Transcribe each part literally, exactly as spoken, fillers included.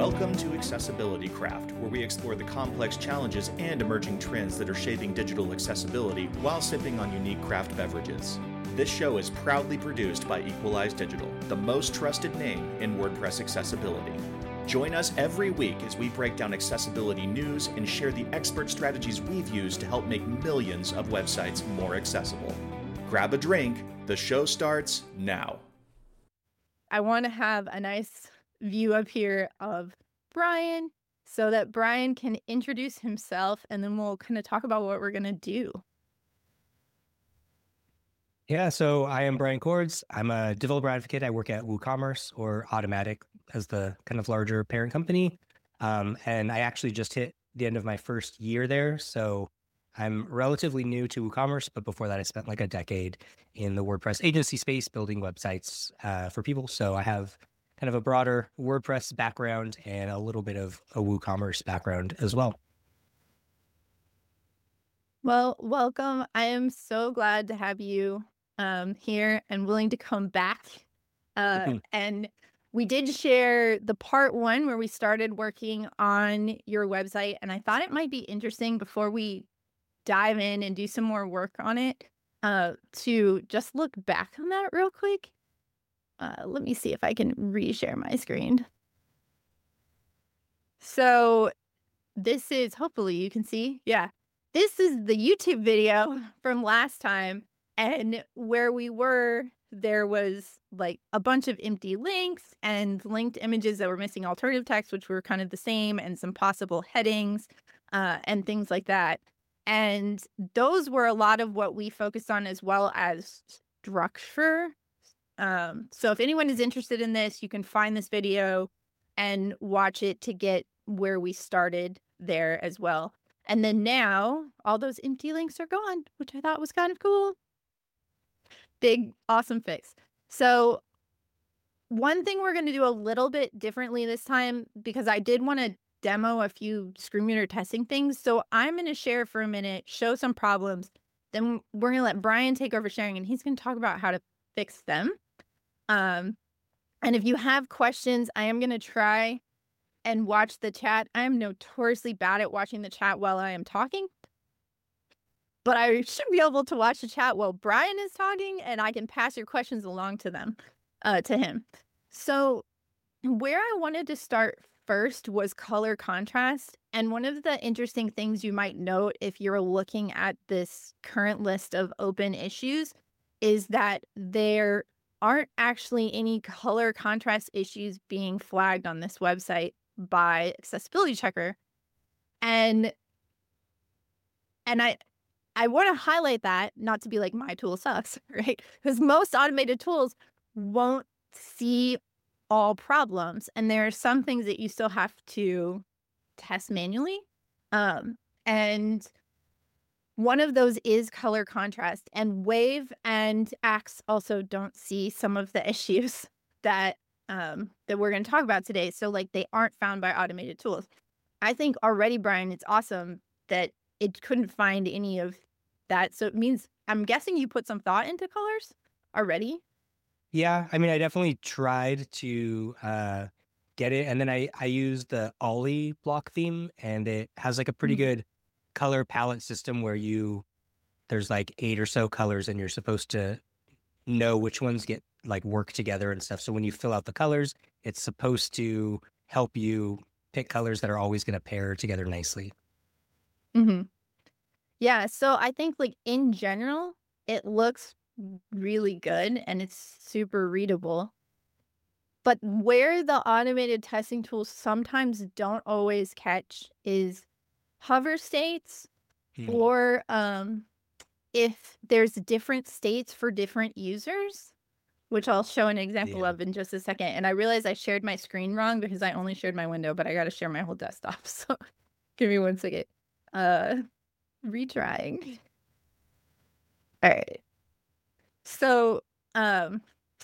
Welcome to Accessibility Craft, where we explore the complex challenges and emerging trends that are shaping digital accessibility while sipping on unique craft beverages. This show is proudly produced by Equalize Digital, the most trusted name in WordPress accessibility. Join us every week as we break down accessibility news and share the expert strategies we've used to help make millions of websites more accessible. Grab a drink. The show starts now. I want to have a nice view up here of Brian so that Brian can introduce himself, and then we'll kind of talk about what we're going to do. Yeah, so I am Brian Cords. I'm a developer advocate. I work at WooCommerce, or Automattic as the kind of larger parent company. Um, and I actually just hit the end of my first year there. So I'm relatively new to WooCommerce, but before that I spent like a decade in the WordPress agency space building websites uh, for people. So I have kind of a broader WordPress background and a little bit of a WooCommerce background as well. Well, welcome. I am so glad to have you um, here and willing to come back. Uh, Mm-hmm. And we did share the part one where we started working on your website. And I thought it might be interesting before we dive in and do some more work on it uh, to just look back on that real quick. Uh, let me see if I can reshare my screen. So this is, hopefully you can see. Yeah. This is the YouTube video from last time. And where we were, there was like a bunch of empty links and linked images that were missing alternative text, which were kind of the same, and some possible headings uh, and things like that. And those were a lot of what we focused on, as well as structure. Um, so if anyone is interested in this, you can find this video and watch it to get where we started there as well. And then now all those empty links are gone, which I thought was kind of cool. Big, awesome fix. So one thing we're going to do a little bit differently this time, because I did want to demo a few screen reader testing things. So I'm going to share for a minute, show some problems. Then we're going to let Brian take over sharing, and he's going to talk about how to fix them. Um, and if you have questions, I am going to try and watch the chat. I am notoriously bad at watching the chat while I am talking, but I should be able to watch the chat while Brian is talking, and I can pass your questions along to them, uh, to him. So where I wanted to start first was color contrast. And one of the interesting things you might note if you're looking at this current list of open issues is that there aren't actually any color contrast issues being flagged on this website by Accessibility Checker. And and I I want to highlight that, not to be like my tool sucks, right? Because most automated tools won't see all problems, and there are some things that you still have to test manually. Um, and one of those is color contrast, and Wave and Axe also don't see some of the issues that um, that we're going to talk about today. So like they aren't found by automated tools. I think already, Brian, it's awesome that it couldn't find any of that. So it means, I'm guessing you put some thought into colors already. Yeah, I mean, I definitely tried to uh, get it, and then I I used the Ollie block theme, and it has like a pretty Mhm. good color palette system where you there's like eight or so colors, and you're supposed to know which ones get like work together and stuff. So when you fill out the colors, it's supposed to help you pick colors that are always going to pair together nicely. Mm-hmm. Yeah, so I think like in general, it looks really good and it's super readable. But where the automated testing tools sometimes don't always catch is hover states, Hmm. or um, if there's different states for different users, which I'll show an example Yeah. of in just a second. And I realized I shared my screen wrong because I only shared my window, but I got to share my whole desktop. So give me one second. Uh, retrying. All right. So, um,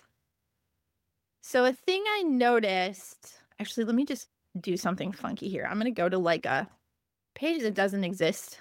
so a thing I noticed, actually, let me just do something funky here. I'm going to go to like a page that doesn't exist.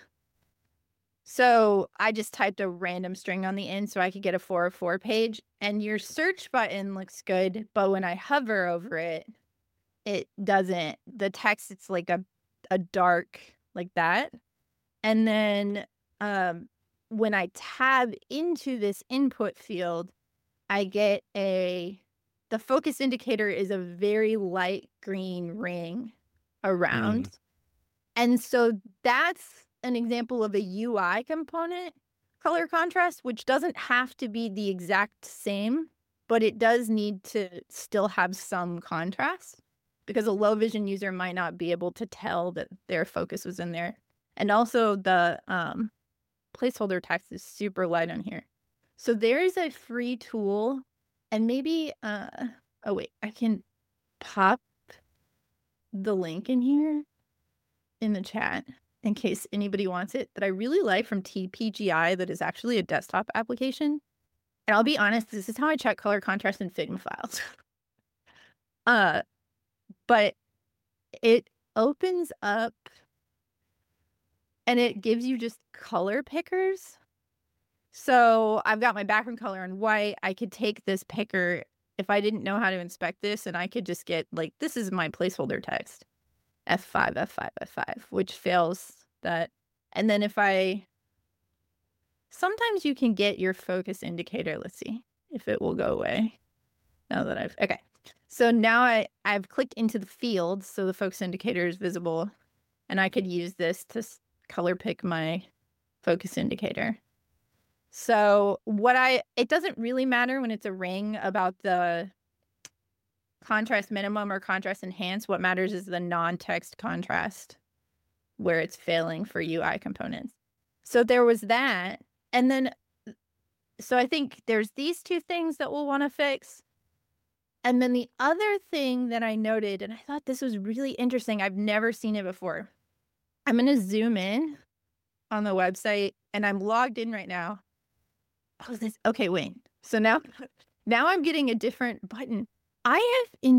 So I just typed a random string on the end so I could get a four oh four page, and your search button looks good, but when I hover over it, it doesn't. The text, it's like a, a dark like that. And then um, when I tab into this input field, I get a, the focus indicator is a very light green ring around. Mm. And so that's an example of a U I component color contrast, which doesn't have to be the exact same, but it does need to still have some contrast because a low vision user might not be able to tell that their focus was in there. And also the um, placeholder text is super light on here. So there is a free tool, and maybe, uh, oh wait, I can pop the link in here in the chat in case anybody wants it, that I really like from T P G I that is actually a desktop application. And I'll be honest, this is how I check color contrast in Figma files. uh, but it opens up and it gives you just color pickers. So I've got my background color in white. I could take this picker if I didn't know how to inspect this, and I could just get like, this is my placeholder text. F five, F five, F five, which fails that. And then if I, sometimes you can get your focus indicator. Let's see if it will go away now that I've, okay. So now I, I've clicked into the field, so the focus indicator is visible, and I could use this to color pick my focus indicator. So what I, it doesn't really matter when it's a ring about the contrast minimum or contrast enhance. What matters is the non-text contrast where it's failing for U I components. So there was that. And then, so I think there's these two things that we'll want to fix. And then the other thing that I noted, and I thought this was really interesting, I've never seen it before. I'm going to zoom in on the website, and I'm logged in right now. Oh, this, okay, wait. So now, now I'm getting a different button. I have in,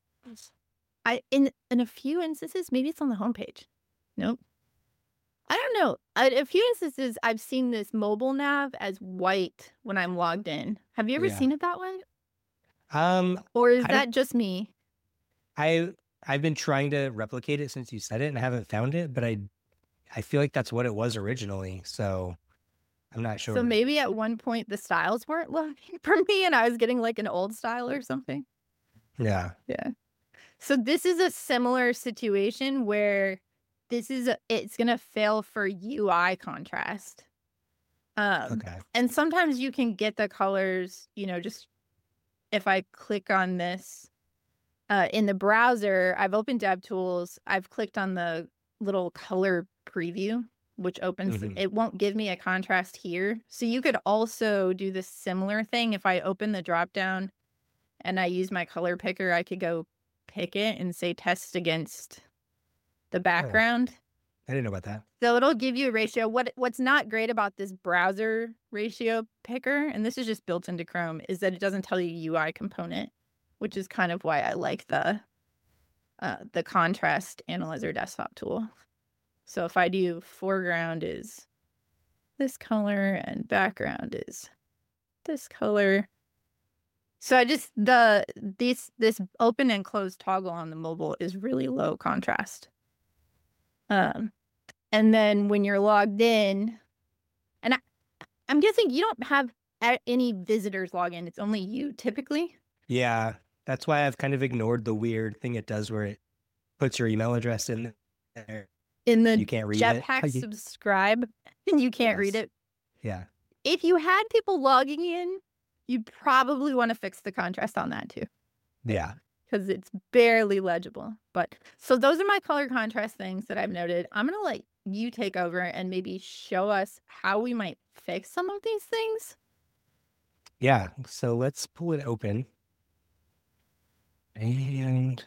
I in in a few instances, maybe it's on the homepage. Nope. I don't know. In a few instances, I've seen this mobile nav as white when I'm logged in. Have you ever Yeah. seen it that way? Um, Or is I that don't, just me? I I've been trying to replicate it since you said it, and I haven't found it, but I I feel like that's what it was originally. So I'm not So sure. maybe at one point the styles weren't looking for me, and I was getting like an old style or something. Yeah. Yeah. So this is a similar situation where this is a, it's gonna fail for U I contrast. Um, Okay. and sometimes you can get the colors, you know, just if I click on this uh, in the browser, I've opened DevTools. I've clicked on the little color preview, which opens, Mhm. it won't give me a contrast here. So you could also do this similar thing. If I open the dropdown and I use my color picker, I could go pick it and say test against the background. I didn't know about that. So it'll give you a ratio. What What's not great about this browser ratio picker, and this is just built into Chrome, is that it doesn't tell you U I component, which is kind of why I like the uh, the contrast analyzer desktop tool. So if I do foreground is this color and background is this color. So I just the this this open and closed toggle on the mobile is really low contrast. Um, and then when you're logged in, and I, I'm guessing you don't have a- any visitors log in. It's only you typically. Yeah, that's why I've kind of ignored the weird thing it does where it puts your email address in there. In the You can't read it. Jetpack You- subscribe, and you can't read Yes. it. Yeah. If you had people logging in, you'd probably want to fix the contrast on that too, Yeah. because it's barely legible. But so those are my color contrast things that I've noted. I'm gonna let you take over and maybe show us how we might fix some of these things. Yeah. So let's pull it open. And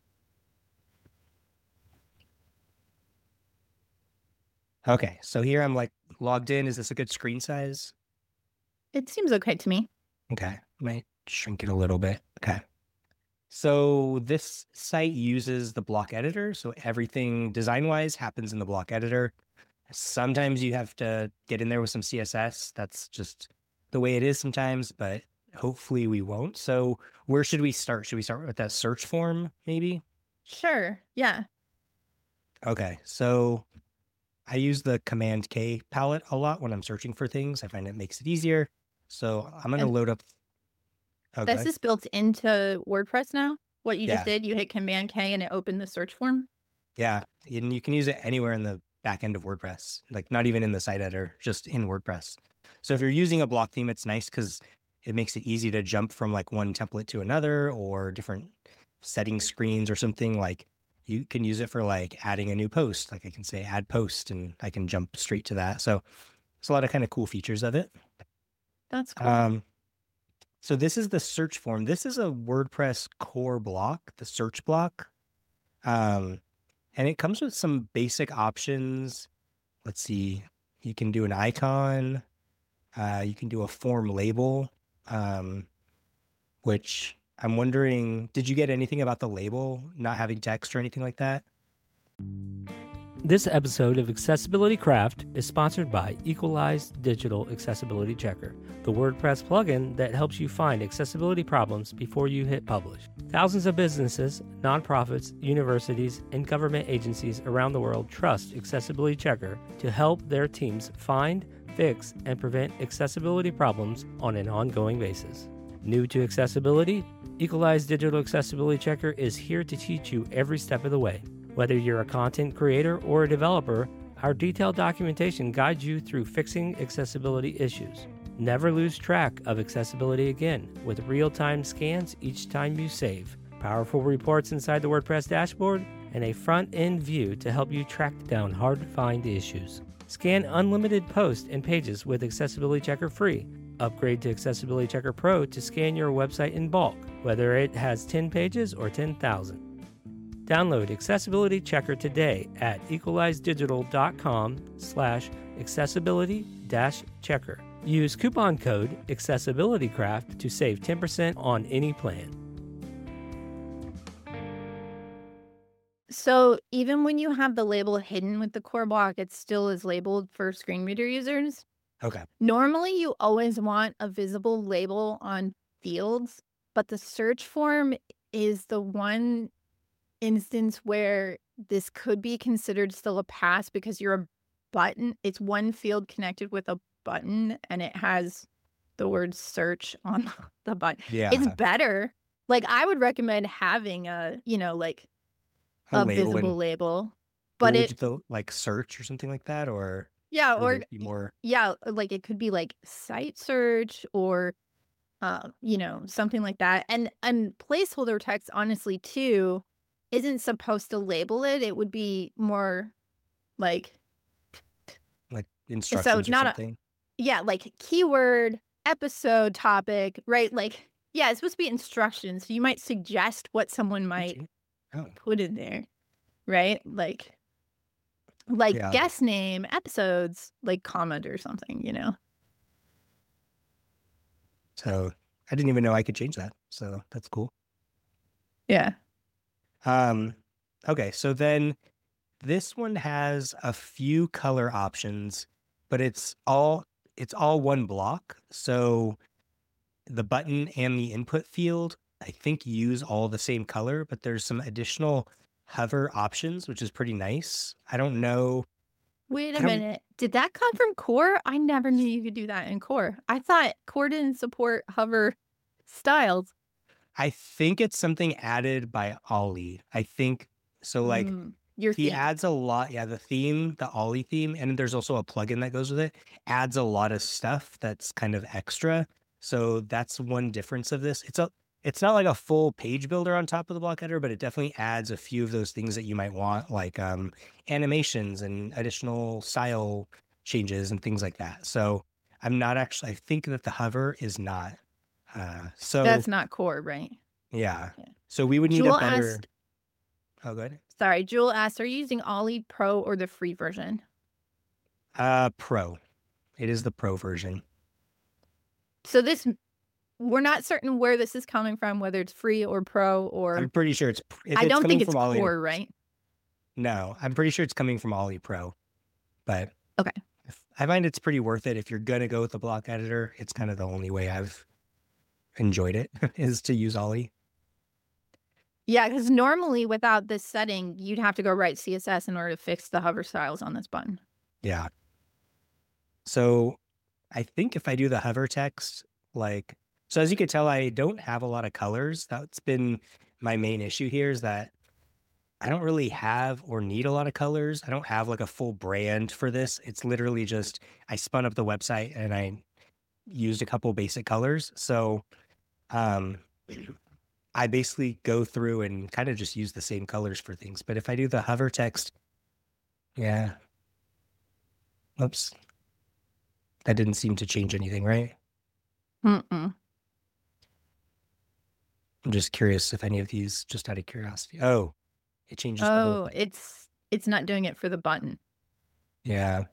okay, so here I'm like logged in. Is this a good screen size? It seems okay to me. Okay, might shrink it a little bit. Okay. So this site uses the block editor. So everything design wise happens in the block editor. Sometimes you have to get in there with some C S S. That's just the way it is sometimes, but hopefully we won't. So where should we start? Should we start with that search form maybe? Sure. Yeah. Okay, so I use the Command K palette a lot when I'm searching for things. I find it makes it easier. So I'm gonna And load up. this Okay, is built into WordPress now. What you just yeah, did, you hit Command K and it opened the search form. yeah, and you can use it anywhere in the back end of WordPress, like not even in the site editor, just in WordPress. So if you're using a block theme, it's nice because it makes it easy to jump from like one template to another or different setting screens or something. Like you can use it for like adding a new post. Like I can say add post and I can jump straight to that. So there's a lot of kind of cool features of it. That's cool. Um, so this is the search form. This is a WordPress core block, the search block. Um, and it comes with some basic options. Let's see. You can do an icon. Uh, you can do a form label, um, which I'm wondering, did you get anything about the label not having text or anything like that? This episode of Accessibility Craft is sponsored by Equalized Digital Accessibility Checker, the WordPress plugin that helps you find accessibility problems before you hit publish. Thousands of businesses, nonprofits, universities, and government agencies around the world trust Accessibility Checker to help their teams find, fix, and prevent accessibility problems on an ongoing basis. New to accessibility, Equalized Digital Accessibility Checker is here to teach you every step of the way. Whether you're a content creator or a developer, our detailed documentation guides you through fixing accessibility issues. Never lose track of accessibility again with real-time scans each time you save, powerful reports inside the WordPress dashboard, and a front-end view to help you track down hard-to-find issues. Scan unlimited posts and pages with Accessibility Checker free. Upgrade to Accessibility Checker Pro to scan your website in bulk, whether it has ten pages or ten thousand. Download Accessibility Checker today at equalizeddigital.com slash accessibility dash checker. Use coupon code AccessibilityCraft to save ten percent on any plan. So even when you have the label hidden with the core block, it still is labeled for screen reader users. Okay. Normally, you always want a visible label on fields, but the search form is the one instance where this could be considered still a pass because you're a button. It's one field connected with a button and it has the word search on the button. Yeah. It's better. Like I would recommend having a, you know, like a, a label visible and, label, but it the, like search or something like that, or yeah, would or it be more yeah, like it could be like site search or uh, you know, something like that. And and placeholder text, honestly, too, isn't supposed to label it. It would be more like like instructions or not a something. yeah, like keyword, episode, topic, right? Like yeah, it's supposed to be instructions. So you might suggest what someone might Oh. put in there, right? Like like Yeah. guest name, episodes, like comment or something, you know. So I didn't even know I could change that. So that's cool. Yeah. Um, okay, so then this one has a few color options, but it's all it's all one block. So the button and the input field, I think, use all the same color, but there's some additional hover options, which is pretty nice. I don't know. Wait I a don't- minute. Did that come from Core? I never knew you could do that in Core. I thought Core didn't support hover styles. I think it's something added by Ollie. I think so. Like Mm, your he theme. adds a lot. Yeah, the theme, the Ollie theme, and there's also a plugin that goes with it. Adds a lot of stuff that's kind of extra. So that's one difference of this. It's a. It's not like a full page builder on top of the block editor, but it definitely adds a few of those things that you might want, like um, animations and additional style changes and things like that. So I'm not actually. I think that the hover is not. Uh, so That's not Core, right? yeah. Yeah. So we would need Jewel a better. asked, Oh, good. sorry, Jewel asked, are you using Ollie Pro or the free version? Uh, Pro. It is the Pro version. So this, we're not certain where this is coming from, whether it's free or Pro or. I'm pretty sure it's. If I it's don't coming think it's from Ollie, Core, right? No, I'm pretty sure it's coming from Ollie Pro, but Okay. if, I find it's pretty worth it if you're gonna go with the block editor. It's kind of the only way I've enjoyed it is to use Ollie. Yeah, because normally without this setting, you'd have to go write C S S in order to fix the hover styles on this button. Yeah. So I think if I do the hover text, like, so as you can tell, I don't have a lot of colors. That's been my main issue here, is that I don't really have or need a lot of colors. I don't have like a full brand for this. It's literally just I spun up the website and I used a couple basic colors. So um, I basically go through and kind of just use the same colors for things. But if I do the hover text, yeah. Oops. That didn't seem to change anything, right? Mm-mm. I'm just curious if any of these, just out of curiosity. Oh, it changes the whole Oh, thing. it's it's not doing it for the button. Yeah.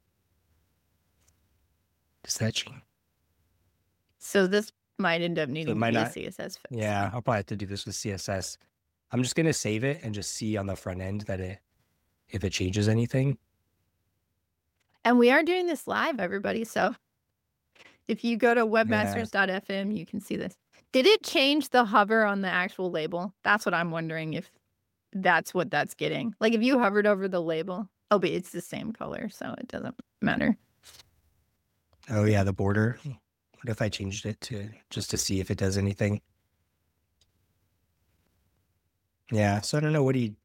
Does that change? So this might end up So it needing to might be a not. C S S fix. Yeah, I'll probably have to do this with C S S. I'm just gonna save it and just see on the front end that it, if it changes anything. And we are doing this live, everybody. So if you go to webmasters dot f m, you can see this. Did it change the hover on the actual label? That's what I'm wondering, if that's what that's getting. Like if you hovered over the label, oh, but it's the same color, so it doesn't matter. Oh yeah, the border. What if I changed it to just to see if it does anything? Yeah, so I don't know what he.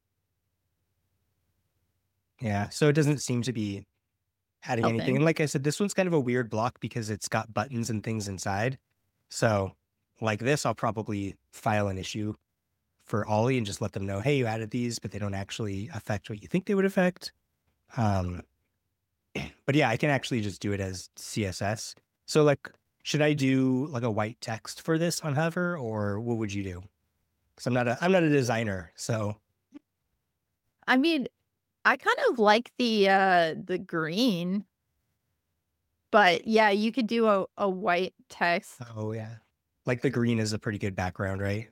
Yeah, so it doesn't seem to be adding Helping. anything. And like I said, this one's kind of a weird block because it's got buttons and things inside. So like this, I'll probably file an issue for Ollie and just let them know, hey, you added these, but they don't actually affect what you think they would affect. Um, but yeah, I can actually just do it as C S S. So like, should I do like a white text for this on hover, or what would you do? Because I'm not a I'm not a designer, so. I mean, I kind of like the uh the green, but yeah, you could do a, a white text. Oh yeah, like the green is a pretty good background, right?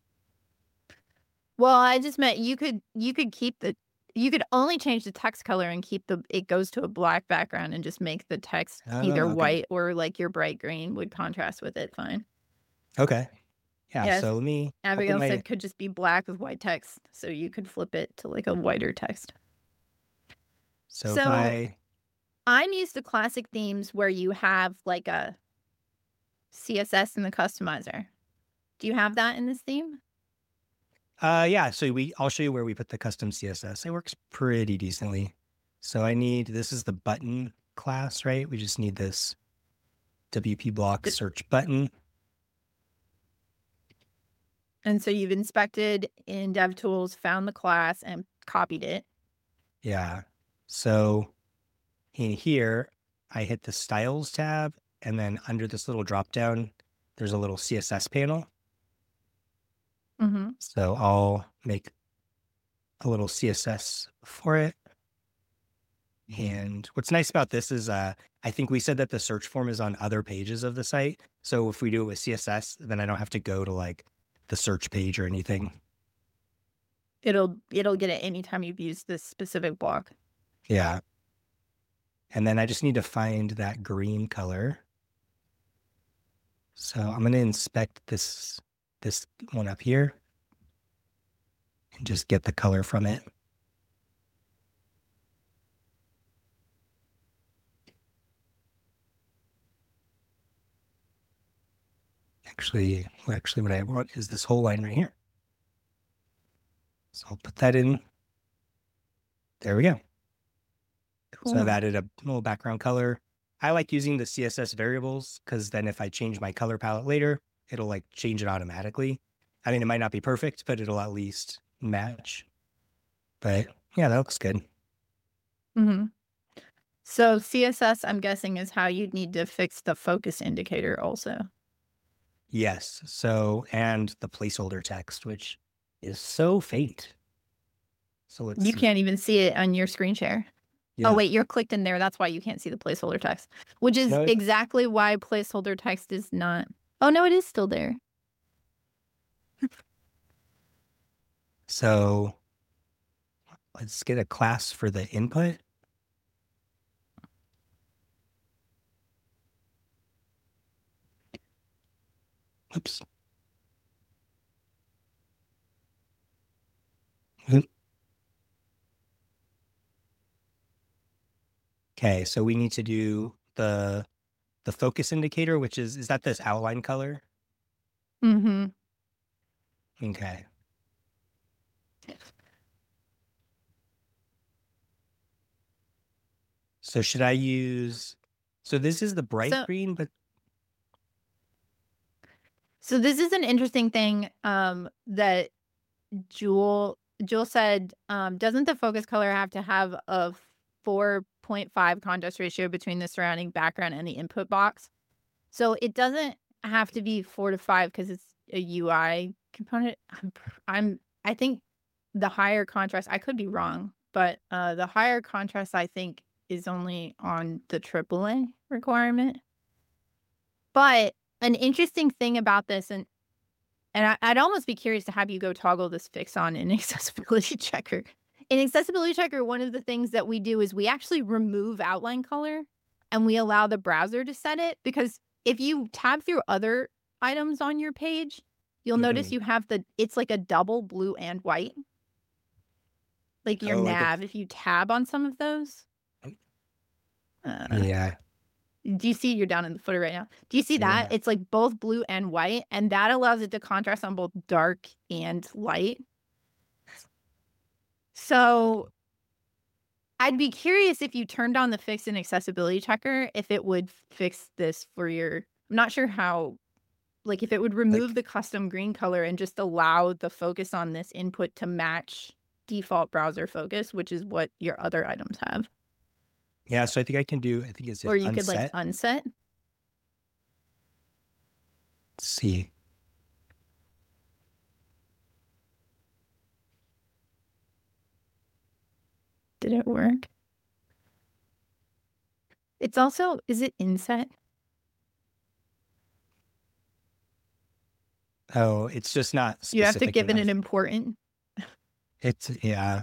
Well, I just meant you could you could keep the you could only change the text color and keep the it goes to a black background and just make the text Oh, either okay. white or like your bright green would contrast with it fine. Okay. Yeah. Yes. So let me. I'll put Abigail my- said could just be black with white text, so you could flip it to like a whiter text. So, if So- I. I'm used to classic themes where you have like a C S S in the customizer. Do you have that in this theme? Uh, yeah. So we. I'll show you where we put the custom C S S. It works pretty decently. So I need. This is the button class, right? We just need this W P block search button. And so you've inspected in DevTools, found the class, and copied it. Yeah. So in here, I hit the styles tab, and then under this little drop down, there's a little C S S panel. Mm-hmm. So I'll make a little C S S for it. And what's nice about this is uh, I think we said that the search form is on other pages of the site. So if we do it with C S S, then I don't have to go to like the search page or anything. It'll it'll get it anytime you've used this specific block. Yeah. And then I just need to find that green color. So I'm going to inspect this this one up here and just get the color from it. Actually, actually what I want is this whole line right here. So I'll put that in. There we go. Cool. So I've added a little background color. I like using the C S S variables because then if I change my color palette later, it'll like change it automatically. I mean, it might not be perfect, but it'll at least match. But yeah, that looks good. Mm-hmm. So C S S, I'm guessing, is how you'd need to fix the focus indicator also. Yes. So, and the placeholder text, which is so faint. So let's You see. can't even see it on your screen share. Yeah. Oh, wait, you're clicked in there. That's why you can't see the placeholder text, which is No, it- exactly why placeholder text is not. Oh, no, it is still there. So let's get a class for the input. Oops. Okay, so we need to do the the focus indicator, which is is that this outline color? Mm-hmm. Okay. So should I use, so this is the bright So, green, but so this is an interesting thing um, that Jewel Jewel said, um, doesn't the focus color have to have a four point five contrast ratio between the surrounding background and the input box? So it doesn't have to be four to five because it's a U I component. I'm, I'm I think the higher contrast, I could be wrong, but uh, the higher contrast I think is only on the triple A requirement. But an interesting thing about this, and and I, I'd almost be curious to have you go toggle this fix on in Accessibility Checker. In Accessibility Checker, one of the things that we do is we actually remove outline color and we allow the browser to set it, because if you tab through other items on your page, you'll Mhm. notice you have the, it's like a double blue and white. Like your Oh, like a- nav, if you tab on some of those. Uh, yeah. Do you see, you're down in the footer right now? Do you see that? Yeah. It's like both blue and white, and that allows it to contrast on both dark and light. So I'd be curious if you turned on the fix in Accessibility Checker, if it would fix this for your, I'm not sure how, like if it would remove Like, the custom green color and just allow the focus on this input to match default browser focus, which is what your other items have. yeah, so I think I can do, I think it's Or you unset. could like unset. Let's see. Did it work? It's also, is it inset? Oh, it's just not specific. You have to give it enough. an important. It's, yeah.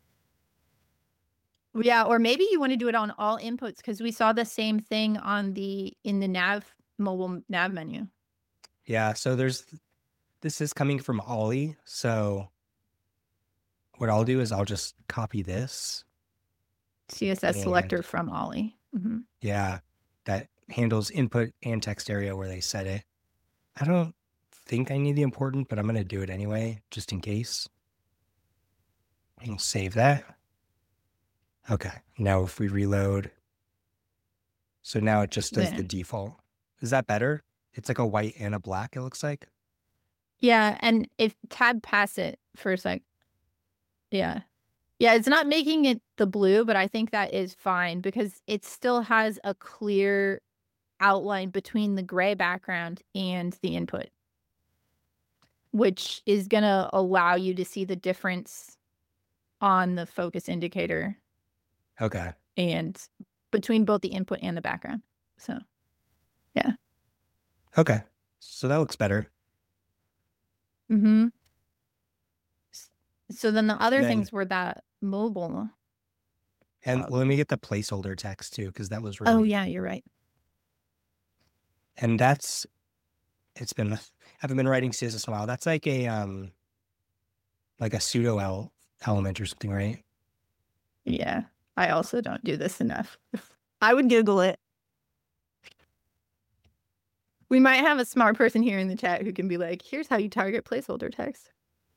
Yeah, or maybe you want to do it on all inputs, because we saw the same thing on the, in the nav, mobile nav menu. Yeah, so there's, this is coming from Ollie. So what I'll do is I'll just copy this. C S S And- selector from Ollie. Mhm. Yeah, that handles input and text area where they set it. I don't think I need the important, but I'm going to do it anyway, just in case. And we'll save that. Okay, now if we reload, so now it just does There. the default. Is that better? It's like a white and a black, it looks like. Yeah, and if tab past it for a sec. Yeah. Yeah, it's not making it the blue, but I think that is fine because it still has a clear outline between the gray background and the input, which is going to allow you to see the difference on the focus indicator Okay. and between both the input and the background. So, yeah. Okay. So that looks better. Mm-hmm. So then the other Then- things were that mobile. And Oh. let me get the placeholder text too, because that was really. Oh, yeah, you're right. And that's, it's been, I haven't been writing C S S in a while. That's like a, um, like a pseudo L element or something, right? Yeah. I also don't do this enough. I would Google it. We might have a smart person here in the chat who can be like, here's how you target placeholder text.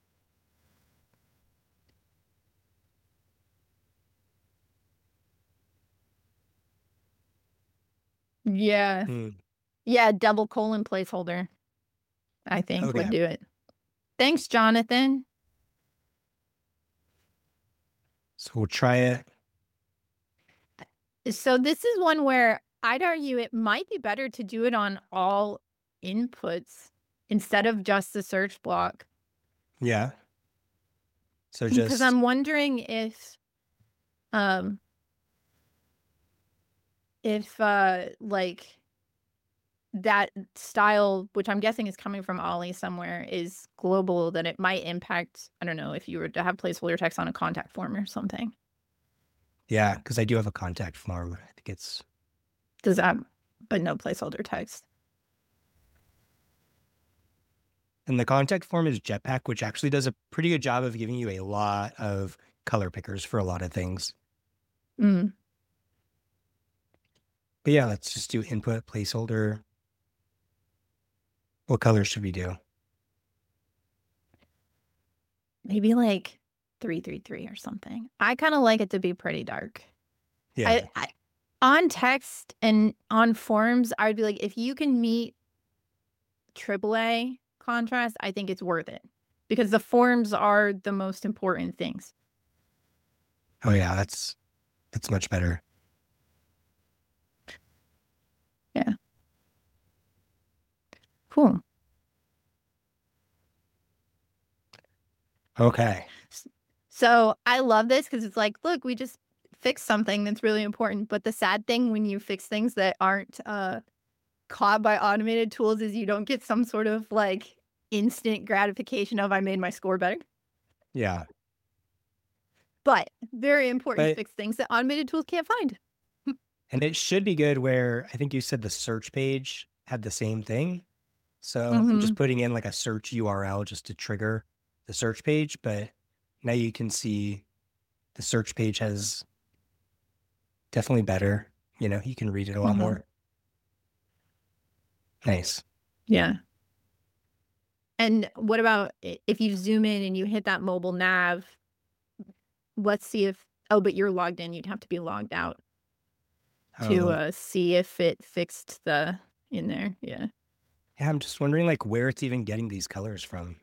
Yeah. Hmm. Yeah, double colon placeholder, I think, Okay. would do it. Thanks, Jonathan. So we'll try it. So this is one where I'd argue it might be better to do it on all inputs instead of just the search block. Yeah. So Because just, I'm wondering if, um, if uh, like that style, which I'm guessing is coming from Ollie somewhere, is global, then it might impact. I don't know if you were to have placeholder text on a contact form or something. yeah, because I do have a contact form. I think it's, Does that? But no placeholder text. And the contact form is Jetpack, which actually does a pretty good job of giving you a lot of color pickers for a lot of things. Mm. But yeah, let's just do input placeholder. What color should we do? Maybe like three three three or something. I kind of like it to be pretty dark. Yeah. I, I on text and on forms, I'd be like, if you can meet triple A contrast, I think it's worth it because the forms are the most important things. Oh yeah, that's that's much better. Yeah. Cool. Okay. So I love this because it's like, look, we just fixed something that's really important. But the sad thing when you fix things that aren't uh, caught by automated tools is you don't get some sort of like instant gratification of I made my score better. Yeah. But very important to But, fix things that automated tools can't find. and it should be good where I think you said the search page had the same thing. So Mhm. I'm just putting in like a search U R L just to trigger the search page. But now you can see the search page has definitely better. You know, you can read it a lot Mhm. more. Nice. Yeah. And what about i- if you zoom in and you hit that mobile nav? Let's see if, oh, but you're logged in. You'd have to be logged out to Oh, uh, see if it fixed the in there. Yeah. yeah, I'm just wondering like where it's even getting these colors from.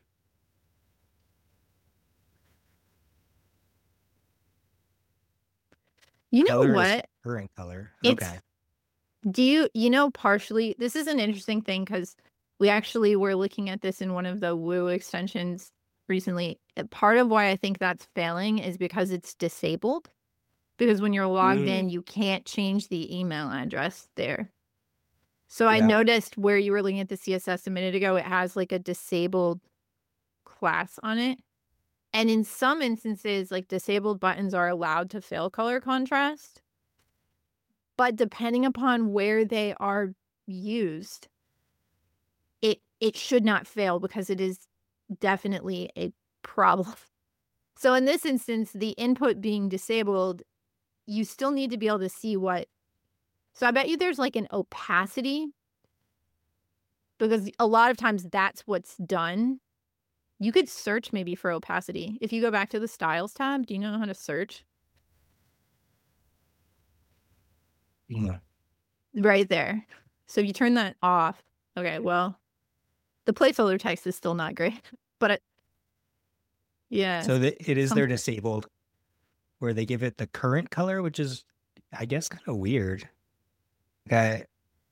You know Color is what? current color. It's Okay. Do you, you know, partially, this is an interesting thing because we actually were looking at this in one of the Woo extensions recently. Uh, Part of why I think that's failing is because it's disabled. Because when you're logged Mm, in, you can't change the email address there. So I yeah. noticed where you were looking at the C S S a minute ago, it has like a disabled class on it. And in some instances, like disabled buttons are allowed to fail color contrast. But depending upon where they are used, it it should not fail because it is definitely a problem. So in this instance, the input being disabled, you still need to be able to see what. So I bet you there's like an opacity because a lot of times that's what's done. You could search maybe for opacity. If you go back to the styles tab, do you know how to search? Yeah. Right there. So if you turn that off, okay, well, the placeholder text is still not great, but it, yeah, So that it is some, their disabled where they give it the current color, which is, I guess, kind of weird. Okay.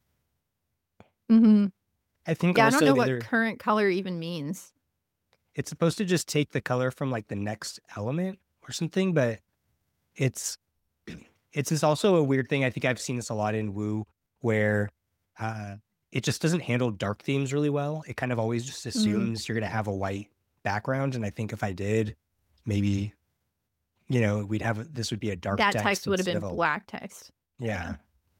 hmm I think yeah, I don't also know the what other, current color even means. it's supposed to just take the color from like the next element or something, but it's it's just also a weird thing. I think I've seen this a lot in Woo where uh it just doesn't handle dark themes really well. It kind of always just Mm, assumes you're gonna have a white background. And I think if I did, maybe, you know, we'd have a- this would be a dark that text text would have instead been of a black text. yeah.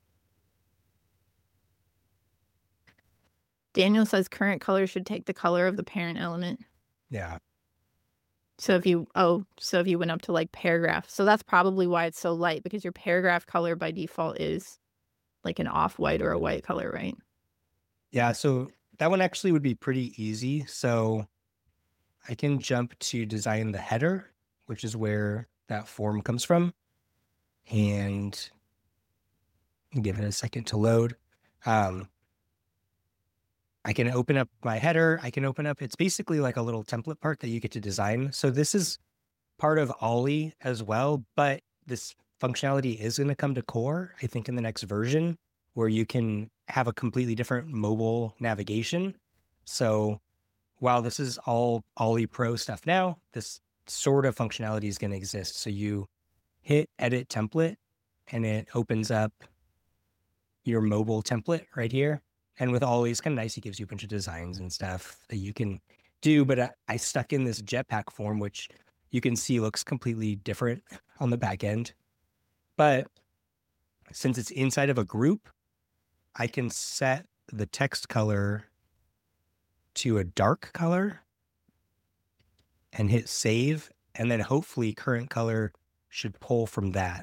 Daniel says current color should take the color of the parent element. Yeah. So if you, oh, so if you went up to like paragraph, so that's probably why it's so light because your paragraph color by default is like an off-white or a white color, right? Yeah. So that one actually would be pretty easy. So I can jump to design the header, which is where that form comes from, and give it a second to load. Um, I can open up my header. I can open up, it's basically like a little template part that you get to design. So this is part of Ollie as well, but this functionality is going to come to core, I think, in the next version, where you can have a completely different mobile navigation. So while this is all Ollie Pro stuff now, this sort of functionality is going to exist. So you hit edit template and it opens up your mobile template right here. And with Ollie, it's kind of nice. He gives you a bunch of designs and stuff that you can do. But I, I stuck in this Jetpack form, which you can see looks completely different on the back end. But since it's inside of a group, I can set the text color to a dark color and hit save. And then hopefully current color should pull from that.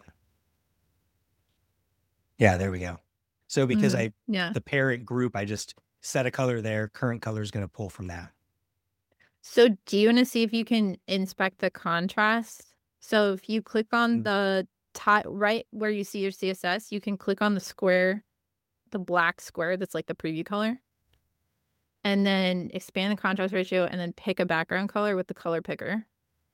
Yeah, there we go. So because Mhm. I, Yeah. the parent group, I just set a color there. Current color is going to pull from that. So do you want to see if you can inspect the contrast? So if you click on Mm. the top, right where you see your C S S, you can click on the square, the black square that's like the preview color, and then expand the contrast ratio and then pick a background color with the color picker.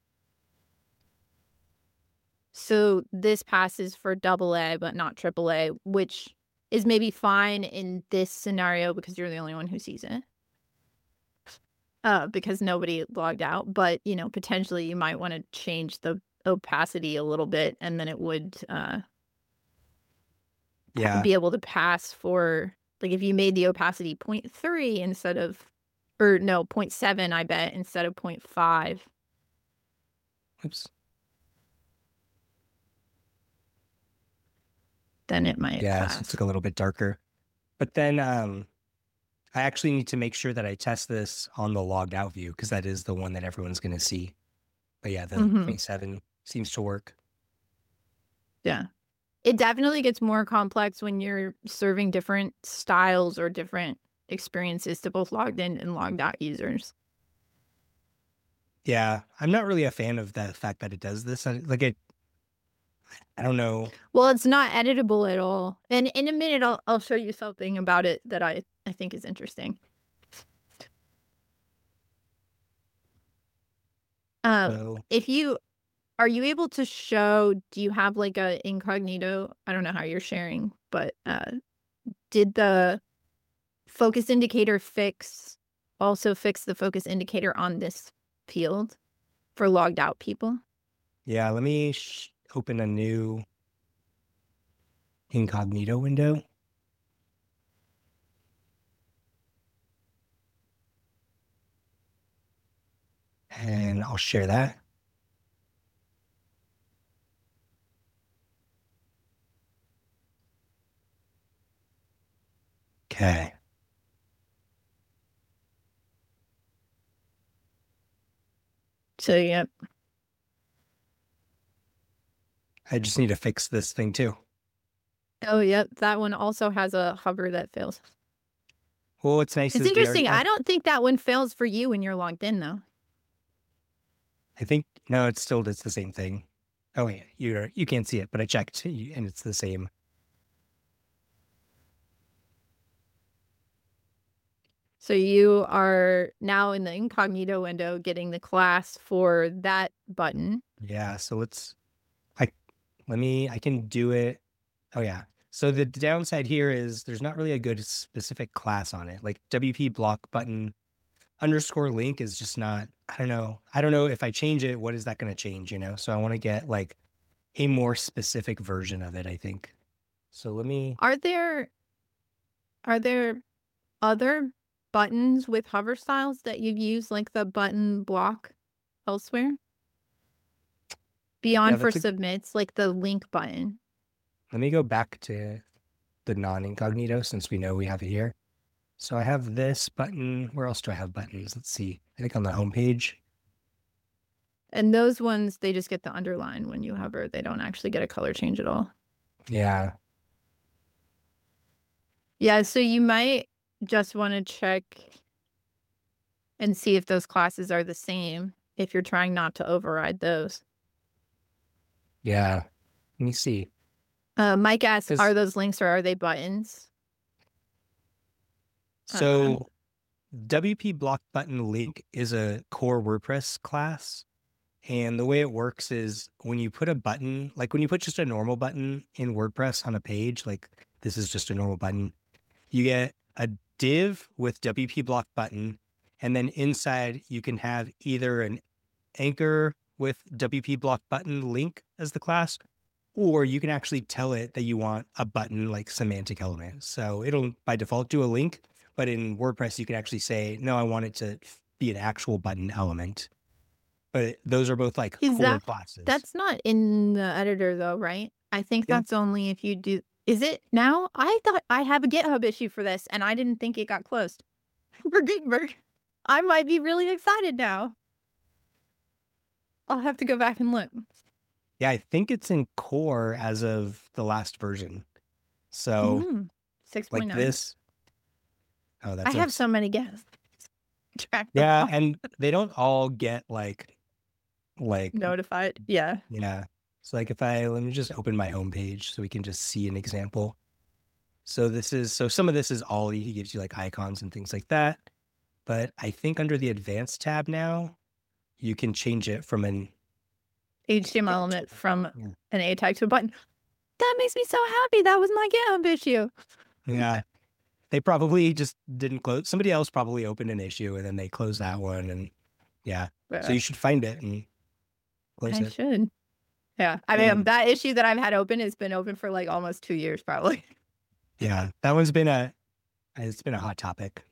So this passes for double A, but not triple A, which is maybe fine in this scenario because you're the only one who sees it. Uh, because nobody logged out, but you know, potentially you might want to change the opacity a little bit, and then it would uh, Yeah. be able to pass for, like, if you made the opacity zero point three instead of, or no, zero point seven, I bet, instead of zero point five. Oops. Then it might Yeah, pass. so it's like a little bit darker. But then um, I actually need to make sure that I test this on the logged out view because that is the one that everyone's going to see. But yeah, the Mhm. zero point seven seems to work. Yeah. It definitely gets more complex when you're serving different styles or different experiences to both logged in and logged out users. Yeah, I'm not really a fan of the fact that it does this. I- Like it, I don't know. Well, it's not editable at all. And in a minute, I'll I'll show you something about it that I, I think is interesting. Um, So if you are you able to show? Do you have like a incognito? I don't know how you're sharing, but uh, did the focus indicator fix also fix the focus indicator on this field for logged out people? yeah, let me sh- open a new incognito window. And I'll share that. Okay. So yep. I just need to fix this thing too. Oh yep. That one also has a hover that fails. Well, what's nice It's is we already interesting. I have- don't think that one fails for you when you're logged in though. I think no, it's still it's the same thing. Oh wait, you you can't see it, but I checked and it's the same. So you are now in the incognito window getting the class for that button. Yeah, so let's I let me I can do it. Oh yeah. So the downside here is there's not really a good specific class on it. Like W P block button underscore link is just not, I don't know. I don't know if I change it, what is that going to change, you know? So I want to get like a more specific version of it, I think. So let me Are there are there other buttons with hover styles that you've used, like the button block elsewhere? Beyond Yeah, for that's a- submits, like the link button. let me go back to the non-incognito since we know we have it here. So I have this button. Where else do I have buttons? Let's see. I think on the home page. And those ones, they just get the underline when you hover. They don't actually get a color change at all. Yeah. Yeah, so you might just want to check and see if those classes are the same if you're trying not to override those. Yeah. Let me see. Uh, Mike asks, 'Cause- are those links or are they buttons? So Uh, W P block button link is a core WordPress class. And the way it works is when you put a button, like when you put just a normal button in WordPress on a page, like this is just a normal button, you get a div with W P block button. And then inside you can have either an anchor with W P block button link as the class, or you can actually tell it that you want a button like semantic element. So it'll by default do a link, but in WordPress, you can actually say, no, I want it to be an actual button element. But those are both like Is core that- classes. That's not in the editor though, right? I think Yeah. that's only if you do. Is it now? I thought I have a GitHub issue for this and I didn't think it got closed. For Gutenberg. I might be really excited now. I'll have to go back and look. Yeah, I think it's in core as of the last version. So Mm, six point like nine. this. Oh, I that's have a, so many guesses. Track them yeah, all. and they don't all get like like Notified. Yeah. yeah. So like if I let me just open my homepage so we can just see an example. So this is so some of this is all he gives you like icons and things like that. But I think under the advanced tab now, you can change it from an H T M L element from Yeah. an A tag to a button. That makes me so happy. That was my GitHub issue. Yeah. They probably just didn't close. Somebody else probably opened an issue and then they closed that one. And yeah. So you should find it and close I it. should. Yeah. I mean, Um, that issue that I've had open has been open for like almost two years, probably. Yeah. That one's been a, it's been a hot topic.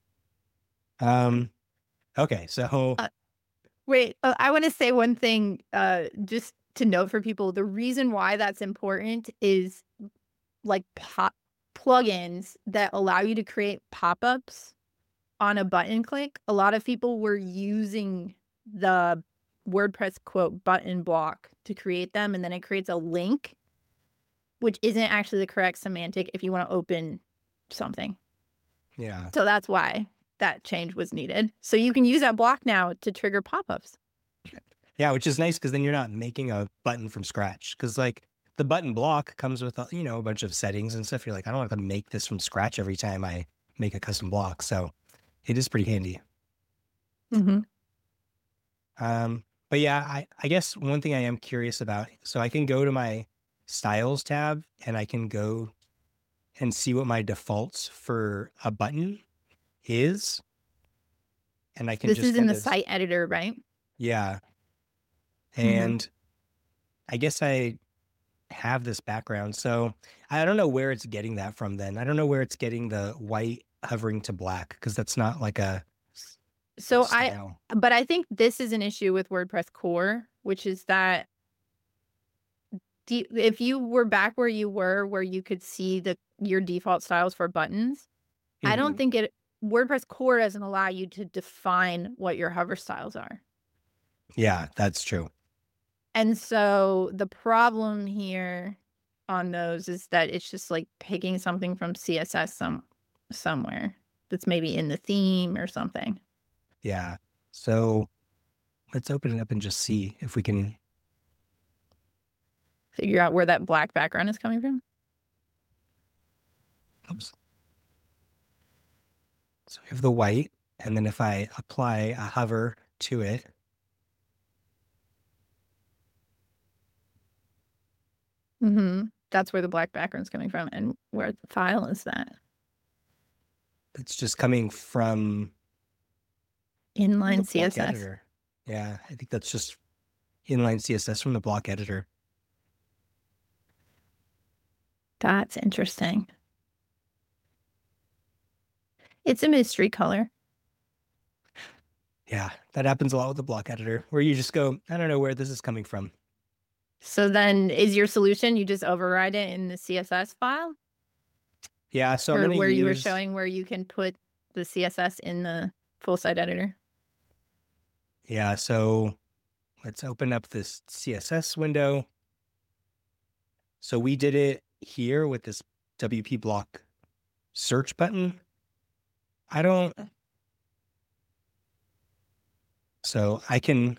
Um, okay. So Uh, Wait, uh, I want to say one thing uh, just to note for people. The reason why that's important is like pop plugins that allow you to create pop-ups on a button click. A lot of people were using the WordPress quote button block to create them, and then it creates a link, which isn't actually the correct semantic if you want to open something. yeah. So that's why that change was needed. So you can use that block now to trigger pop-ups. Yeah, which is nice because then you're not making a button from scratch. Because like the button block comes with a, you know a bunch of settings and stuff. You're like, I don't have to make this from scratch every time I make a custom block. So it is pretty handy. Mm-hmm. Um, but yeah, I, I guess one thing I am curious about. So I can go to my styles tab and I can go and see what my defaults for a button is. And I can This just is in kind the of- site editor, right? Yeah. Mhm. And I guess I have this background. So I don't know where it's getting that from then. I don't know where it's getting the white hovering to black because that's not like a So I, style. but I think this is an issue with WordPress core, which is that the, if you were back where you were, where you could see the your default styles for buttons, I don't Mhm. think it WordPress core doesn't allow you to define what your hover styles are. Yeah, that's true. And so the problem here on those is that it's just like picking something from C S S some somewhere that's maybe in the theme or something. Yeah. So let's open it up and just see if we can. Figure out where that black background is coming from. Oops. So we have the white, and then if I apply a hover to it, Mm-hmm. That's where the black background's coming from. And where the file is that? it's just coming from the Inline block C S S. editor. Yeah, I think that's just inline C S S from the block editor. That's interesting. It's a mystery color. Yeah, that happens a lot with the block editor, where you just go, I don't know where this is coming from. So then is your solution, you just override it in the C S S file? Yeah, so I'm Or gonna where you were use- showing where you can put the C S S in the full site editor? Yeah, so let's open up this C S S window. So we did it here with this W P block search button. I don't. So I can.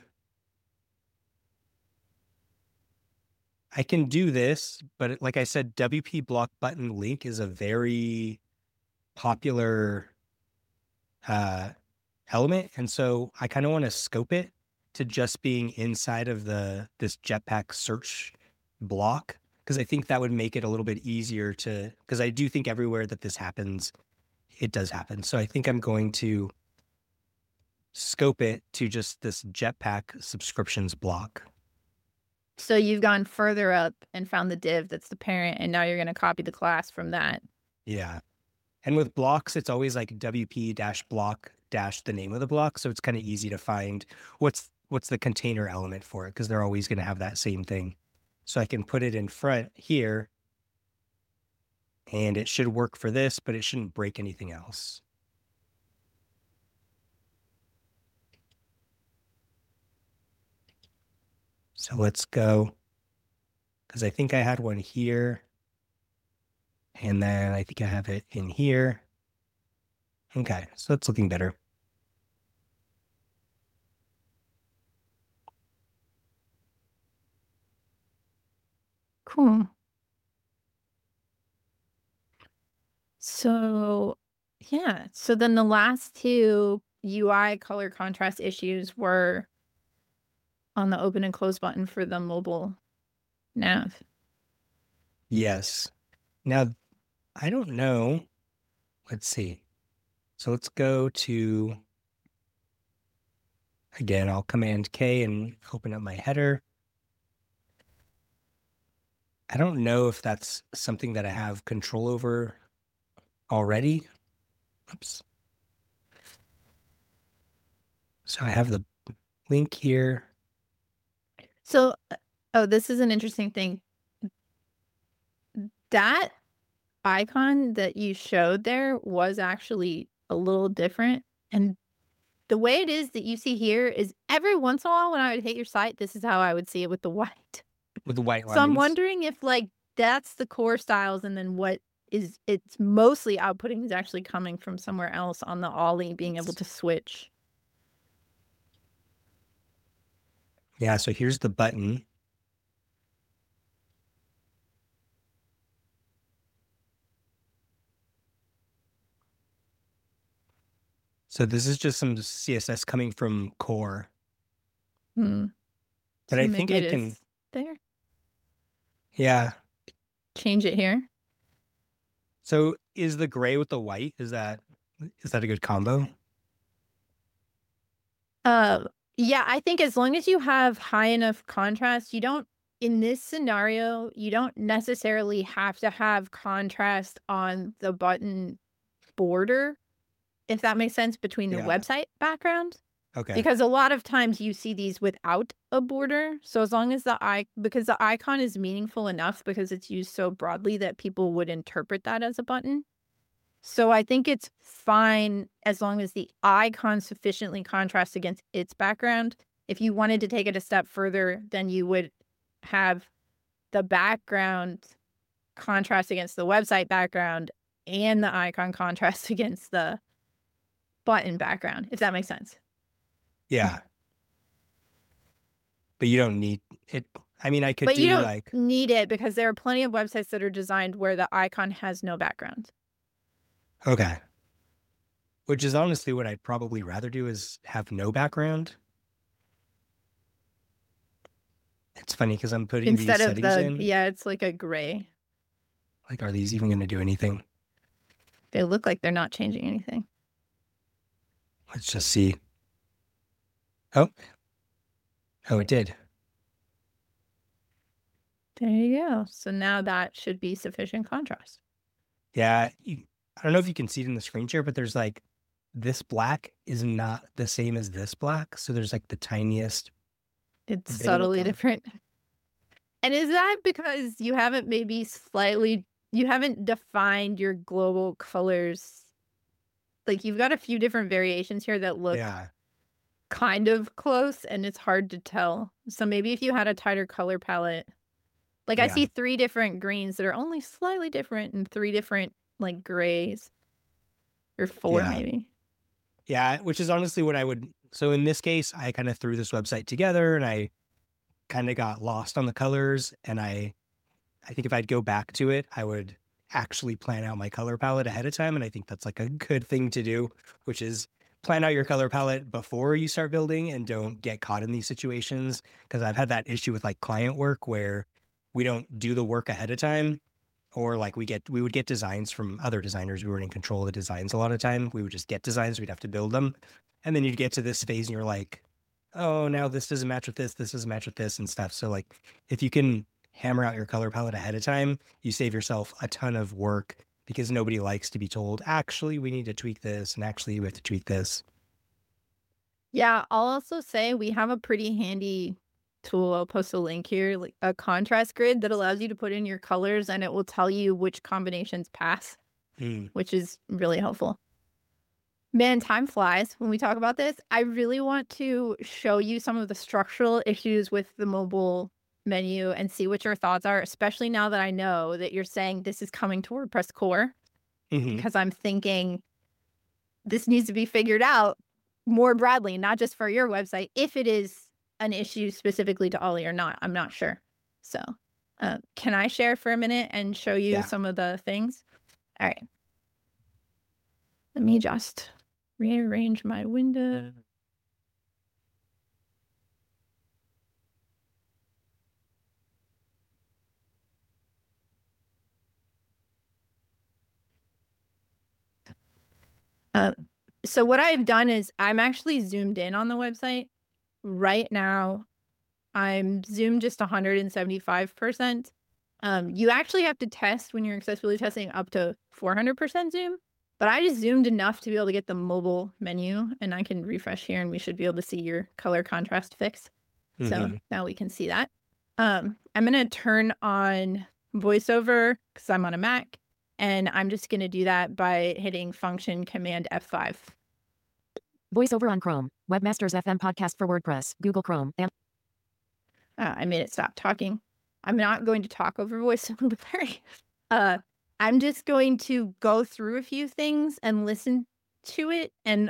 I can do this, but like I said, W P block button link is a very popular uh, element. And so I kind of want to scope it to just being inside of the this Jetpack search block, because I think that would make it a little bit easier to, because I do think everywhere that this happens, it does happen. So I think I'm going to scope it to just this Jetpack subscriptions block. So you've gone further up and found the div that's the parent, and now you're going to copy the class from that. Yeah. And with blocks, it's always like W P dash block dash the name of the block. So it's kind of easy to find what's what's the container element for it, because they're always going to have that same thing. So I can put it in front here, and it should work for this, but it shouldn't break anything else. So let's go, because I think I had one here. And then I think I have it in here. Okay, so it's looking better. Cool. So, yeah. So then the last two U I color contrast issues were on the open and close button for the mobile nav. Yes. Now, I don't know. Let's see. So let's go to, again, I'll Command K and open up my header. I don't know if that's something that I have control over already. Oops. So I have the link here. So, oh, this is an interesting thing. That icon that you showed there was actually a little different. And the way it is that you see here is every once in a while when I would hit your site, this is how I would see it with the white. With the white So I'm lines. wondering if like that's the core styles and then what is it's mostly outputting is actually coming from somewhere else on the Ollie being able to switch. Yeah, so here's the button. So this is just some C S S coming from core. Hmm. But So I think maybe I it can, is there. yeah. Change it here. So is the gray with the white, is that is that a good combo? Uh, yeah, I think as long as you have high enough contrast, you don't, in this scenario, you don't necessarily have to have contrast on the button border, if that makes sense, between the Yeah. website background. Okay. Because a lot of times you see these without a border. So as long as the i because the icon is meaningful enough because it's used so broadly that people would interpret that as a button. So I think it's fine as long as the icon sufficiently contrasts against its background. If you wanted to take it a step further, then you would have the background contrast against the website background and the icon contrast against the button background, if that makes sense. Yeah. But you don't need it. I mean, I could But do you don't like, need it because there are plenty of websites that are designed where the icon has no background. okay. Which is honestly what I'd probably rather do is have no background. It's funny because I'm putting Instead these of settings the, in. yeah, it's like a gray. Like, are these even going to do anything? They look like they're not changing anything. Let's just see. Oh. Oh, it did. There you go. So now that should be sufficient contrast. Yeah. You, I don't know if you can see it in the screen share, but there's like this black is not the same as this black. So there's like the tiniest. It's bit of subtly a- different. And is that because you haven't maybe slightly, you haven't defined your global colors? Like you've got a few different variations here that look Yeah. kind of close and it's hard to tell. So maybe if you had a tighter color palette, like I Yeah. see three different greens that are only slightly different and three different like grays or four Yeah. maybe. Yeah. Which is honestly what I would. So in this case, I kind of threw this website together and I kind of got lost on the colors. And I, I think if I'd go back to it, I would actually plan out my color palette ahead of time. And I think that's like a good thing to do, which is plan out your color palette before you start building and don't get caught in these situations. Because I've had that issue with like client work where we don't do the work ahead of time, or like we get we would get designs from other designers. We weren't in control of the designs a lot of time. We would just get designs, we'd have to build them. And then you'd get to this phase and you're like, oh, now this doesn't match with this, this doesn't match with this and stuff. So like if you can hammer out your color palette ahead of time, you save yourself a ton of work because nobody likes to be told, actually, we need to tweak this, and actually we have to tweak this. Yeah, I'll also say we have a pretty handy tool. I'll post a link here, like a contrast grid that allows you to put in your colors and it will tell you which combinations pass, Mm. which is really helpful. Man, time flies when we talk about this. I really want to show you some of the structural issues with the mobile menu and see what your thoughts are, especially now that I know that you're saying this is coming to WordPress core, Mhm. because I'm thinking this needs to be figured out more broadly, not just for your website, if it is an issue specifically to Ollie or not. I'm not sure. So uh, can I share for a minute and show you Yeah. some of the things? All right. Let me just rearrange my window. Uh, so what I've done is I'm actually zoomed in on the website. Right now, I'm zoomed just one hundred seventy-five percent. Um, you actually have to test when you're accessibility testing up to four hundred percent zoom, but I just zoomed enough to be able to get the mobile menu, and I can refresh here and we should be able to see your color contrast fix. So Mhm. now we can see that. Um, I'm going to turn on VoiceOver because I'm on a Mac, and I'm just going to do that by hitting Function Command F five. VoiceOver on Chrome. Webmasters F M podcast for WordPress. Google Chrome. And Uh, I made it stop talking. I'm not going to talk over VoiceOver. uh, I'm just going to go through a few things and listen to it, and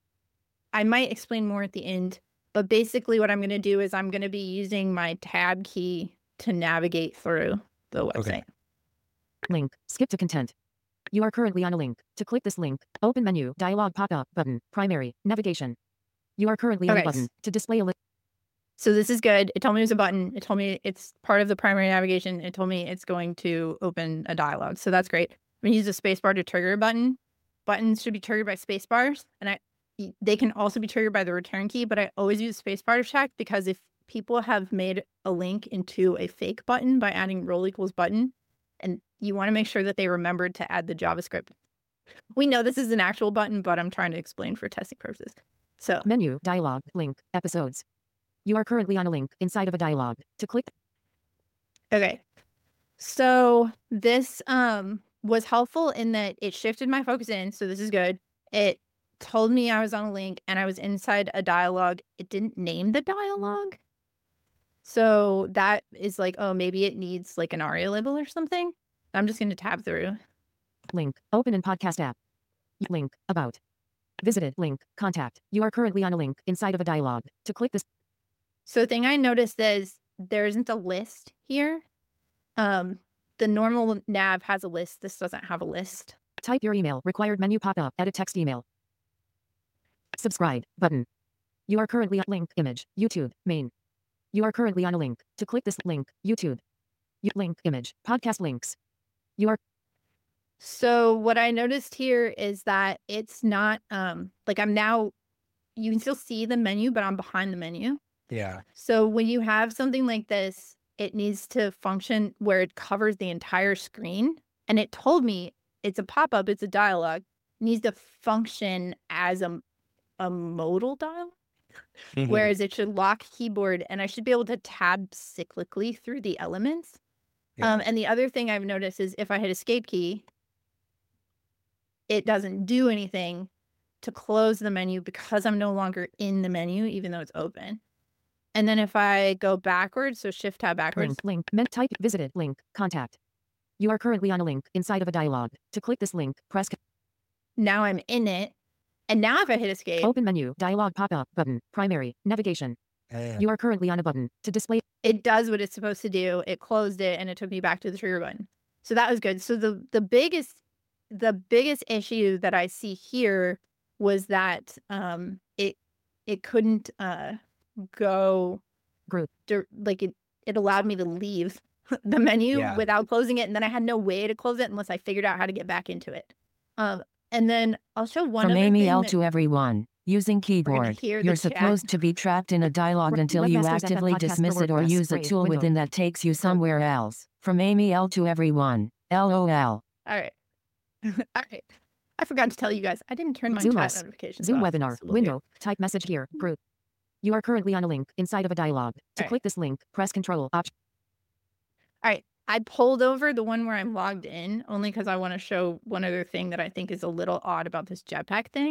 I might explain more at the end. But basically what I'm going to do is I'm going to be using my tab key to navigate through the website. Okay. link. Skip to content. You are currently on a link. To click this link, open menu, dialog pop-up button, primary, navigation. You are currently on Okay. a button. To display a list. So this is good. It told me it was a button. It told me it's part of the primary navigation. It told me it's going to open a dialog. So that's great. I'm going to use a spacebar to trigger a button. Buttons should be triggered by spacebars, and I they can also be triggered by the return key, but I always use spacebar to check, because if people have made a link into a fake button by adding role equals button, and you want to make sure that they remembered to add the JavaScript. We know this is an actual button, but I'm trying to explain for testing purposes. So Menu, dialog, link, episodes. You are currently on a link inside of a dialog. To click. Okay. So this um was helpful in that it shifted my focus in. So this is good. It told me I was on a link and I was inside a dialogue. It didn't name the dialogue. So that is like, oh, maybe it needs like an aria label or something. I'm just going to tab through. Link. Open in podcast app. Link. About. Visited. Link. Contact. You are currently on a link inside of a dialog. To click this. So the thing I noticed is there isn't a list here. Um, the normal nav has a list. This doesn't have a list. Type your email. Required menu pop-up. Edit text email. Subscribe button. You are currently on link image. YouTube main. You are currently on a link. To click this link. YouTube. You, link image. Podcast links. You are. So what I noticed here is that it's not um like I'm now, you can still see the menu, but I'm behind the menu. Yeah. So when you have something like this, it needs to function where it covers the entire screen. And it told me it's a pop-up, it's a dialogue. It needs to function as a, a modal dialogue, Mhm. whereas it should lock keyboard, and I should be able to tab cyclically through the elements. Yeah. Um, and the other thing I've noticed is if I hit escape key, it doesn't do anything to close the menu because I'm no longer in the menu, even though it's open. And then if I go backwards, so shift tab backwards, Link. Link. Meant type. Visited. Link. Contact. You are currently on a link inside of a dialog. To click this link, press. now I'm in it. And now if I hit escape, Open menu. Dialog pop-up button. Primary. Navigation. Yeah. You are currently on a button. To display. it does what it's supposed to do. It closed it and it took me back to the trigger button. So that was good. So the the biggest the biggest issue that I see here was that um it it couldn't uh go Group. dir- like it it allowed me to leave the menu Yeah. without closing it, and then I had no way to close it unless I figured out how to get back into it. Um and then I'll show one From other Amy thing L that- to everyone. Using We're gonna keyboard. hear the You're chat. supposed to be trapped in a dialogue Re- until you Webmasters F M actively podcast for dismiss it or WordPress. use a Free. tool Window. within that takes you somewhere else. From Amy L to everyone. LOL. All right. All right. I forgot to tell you guys, I didn't turn my Zoom chat us. notifications Zoom off. webinar. It's a little Window. Type message here. Group. You are currently on a link inside of a dialog. To Alright. click this link, press Control Option. All right. I pulled over the one where I'm logged in only because I want to show one other thing that I think is a little odd about this Jetpack thing.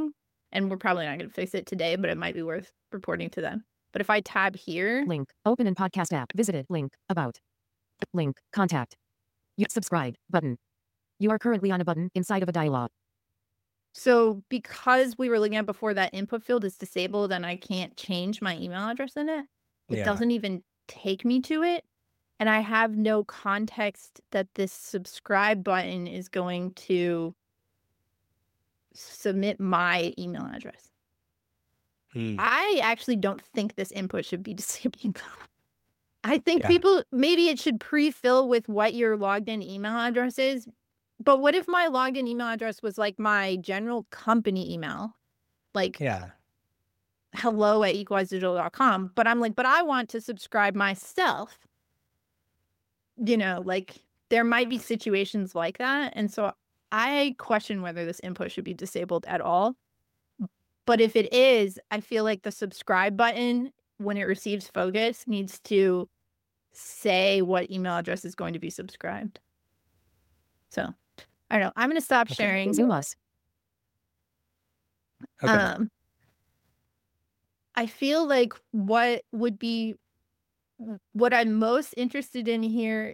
and we're probably not going to fix it today, but it might be worth reporting to them. But if I tab here, Link. Open in podcast app. Visited. Link. About. Link. Contact. You subscribe. Button. You are currently on a button inside of a dialog. so because we were looking at before that input field is disabled and I can't change my email address in it, it Yeah. doesn't even take me to it. And I have no context that this subscribe button is going to submit my email address. Hmm. I actually don't think this input should be disabled. I think Yeah. people, maybe it should pre-fill with what your logged in email address is. But what if my logged in email address was like my general company email? Like Yeah. hello at equalize digital dot com. But I'm like, but I want to subscribe myself. You know, like there might be situations like that. And so I question whether this input should be disabled at all. But if it is, I feel like the subscribe button, when it receives focus, needs to say what email address is going to be subscribed. So I don't know. I'm going to stop Okay. sharing. Zoom us. Okay. Um, I feel like what would be what I'm most interested in here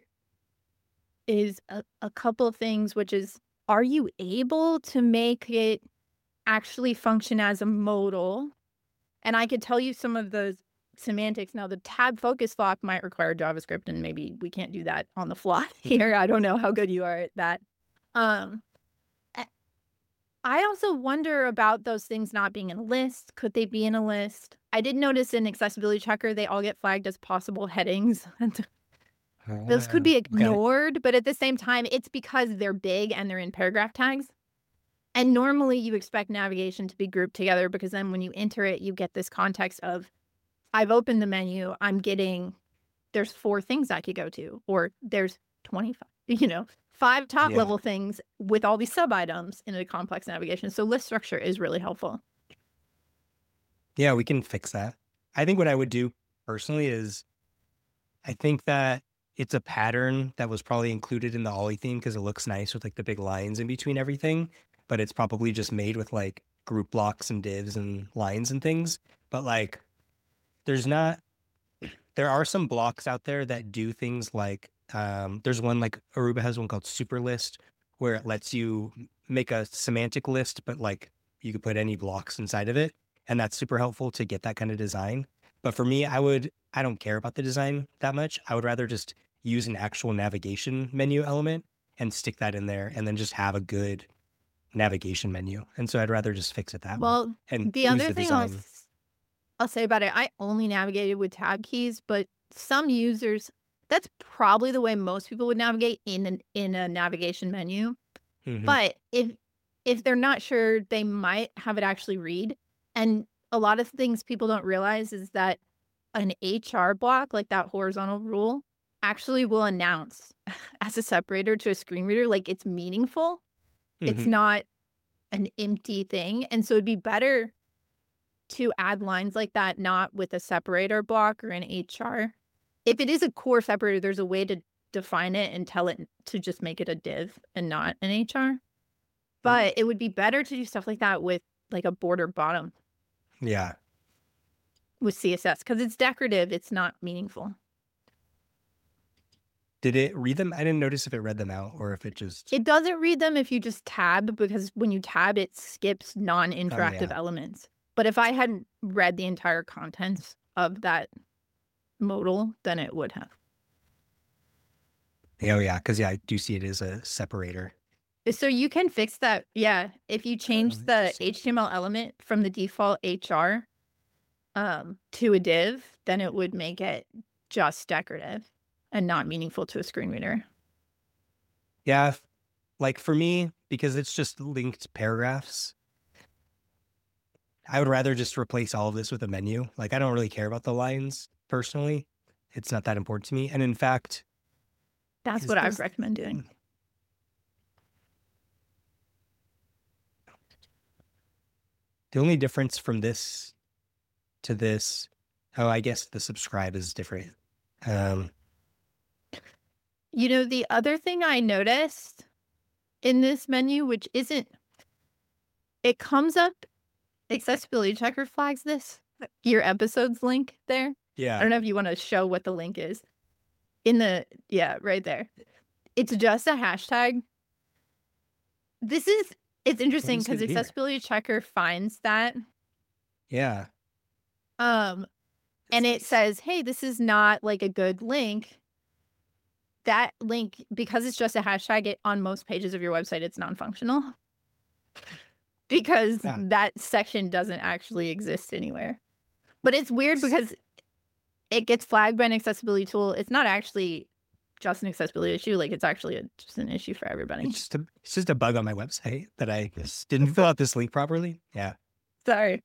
is a, a couple of things, which is, are you able to make it actually function as a modal? And I could tell you some of the semantics. Now, the tab focus lock might require JavaScript, and maybe we can't do that on the fly here. I don't know how good you are at that. Um, I- I also wonder about those things not being in a list. Could they be in a list? I did notice in Accessibility Checker, they all get flagged as possible headings. Those could be Uh, okay. ignored, but at the same time, it's because they're big and they're in paragraph tags. And normally you expect navigation to be grouped together because then when you enter it, you get this context of, I've opened the menu, I'm getting, there's four things I could go to, or there's twenty-five, you know, five top Yeah. level things with all these sub items in a complex navigation. So list structure is really helpful. Yeah, we can fix that. I think what I would do personally is I think that it's a pattern that was probably included in the Ollie theme because it looks nice with like the big lines in between everything, but it's probably just made with like group blocks and divs and lines and things. But like there's not, there are some blocks out there that do things like, um, there's one like Aruba has one called Super List where it lets you make a semantic list, but like you could put any blocks inside of it. And that's super helpful to get that kind of design. But for me, I would, I don't care about the design that much. I would rather just use an actual navigation menu element and stick that in there and then just have a good navigation menu. And so I'd rather just fix it that way. Well, And the use other the thing I'll, design. s- I'll say about it, I only navigated with tab keys, but some users, that's probably the way most people would navigate in an, in a navigation menu. Mhm. But if if they're not sure, they might have it actually read. And a lot of things people don't realize is that an H R block, like that horizontal rule, actually will announce as a separator to a screen reader, like it's meaningful. It's Mhm. not an empty thing. And so it'd be better to add lines like that, not with a separator block or an H R. If it is a core separator, there's a way to define it and tell it to just make it a div and not an H R. But it would be better to do stuff like that with like a border bottom Yeah. with C S S because it's decorative. It's not meaningful. Did it read them? I didn't notice if it read them out or if it just. It doesn't read them if you just tab because when you tab, it skips non-interactive yeah. elements. But if I hadn't read the entire contents of that modal, then it would have. Oh, yeah. Because, yeah, I do see it as a separator. So you can fix that. Yeah. If you change Oh, the interesting. H T M L element from the default H R um, to a div, then it would make it just decorative and not meaningful to a screen reader. Yeah. f- Like for me, because it's just linked paragraphs, I would rather just replace all of this with a menu. Like I don't really care about the lines personally. It's not that important to me. And in fact, That's is what I would this- recommend doing. the only difference from this to this, oh, I guess the subscribe is different. Um, You know, the other thing I noticed in this menu, which isn't, it comes up Accessibility Checker flags this. Your episodes link there. Yeah. I don't know if you want to show what the link is. In the, yeah, right there. It's just a hashtag. This is, it's interesting because Accessibility Checker finds that. Yeah. Um, and it says, hey, this is not like a good link. That link, because it's just a hashtag, it on most pages of your website, it's non-functional. Because yeah. that section doesn't actually exist anywhere. But it's weird because it gets flagged by an accessibility tool. It's not actually just an accessibility issue. Like, it's actually a, just an issue for everybody. It's just, a, it's just a bug on my website that I just didn't fill out this link properly. Yeah. Sorry.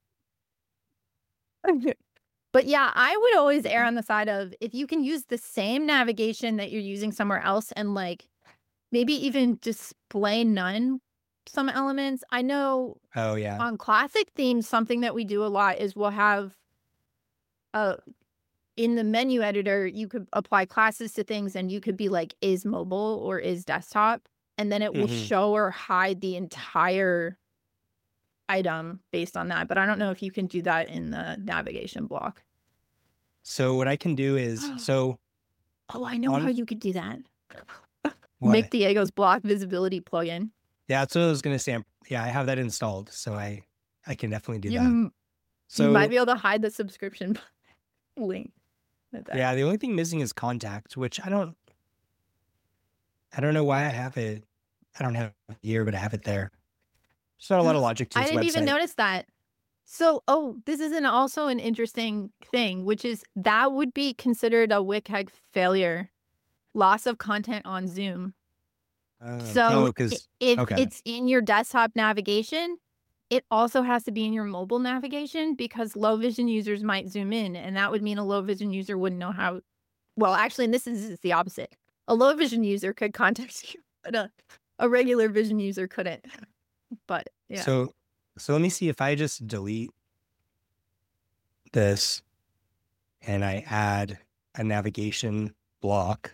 But yeah, I would always err on the side of if you can use the same navigation that you're using somewhere else and like maybe even display none some elements. I know oh yeah on classic themes, something that we do a lot is we'll have uh in the menu editor, you could apply classes to things and you could be like, is mobile or is desktop? And then it will mm-hmm. show or hide the entire item based on that. But I don't know if you can do that in the navigation block. So what I can do is, so. Oh, I know on, how you could do that. Make Diego's block visibility plugin. Yeah, that's what I was going to say. Yeah, I have that installed. So I, I can definitely do you, that. So you might be able to hide the subscription link. Yeah, the only thing missing is contact, which I don't, I don't know why I have it. I don't have it here, but I have it there. There's not a lot of logic to this I didn't website. even notice that. So, oh, this is an, also an interesting thing, which is that would be considered a WCAG failure, loss of content on Zoom. Uh, so oh, if okay. it's in your desktop navigation, it also has to be in your mobile navigation because low vision users might zoom in, and that would mean a low vision user wouldn't know how. Well, actually, and this is, this is the opposite. A low vision user could contact you, but a, a regular vision user couldn't. But yeah. So, so let me see if I just delete this and I add a navigation block.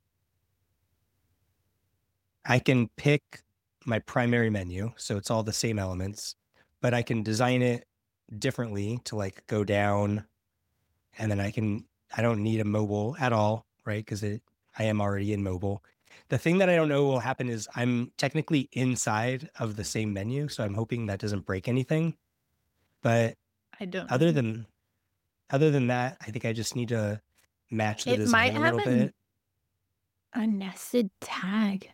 I can pick my primary menu, so it's all the same elements, but I can design it differently to like go down, and then I can, I don't need a mobile at all, right? Because it, I am already in mobile. The thing that I don't know will happen is I'm technically inside of the same menu, so I'm hoping that doesn't break anything. But I don't. Other than, other than that, I think I just need to match the it design might a little have bit. A nested tag.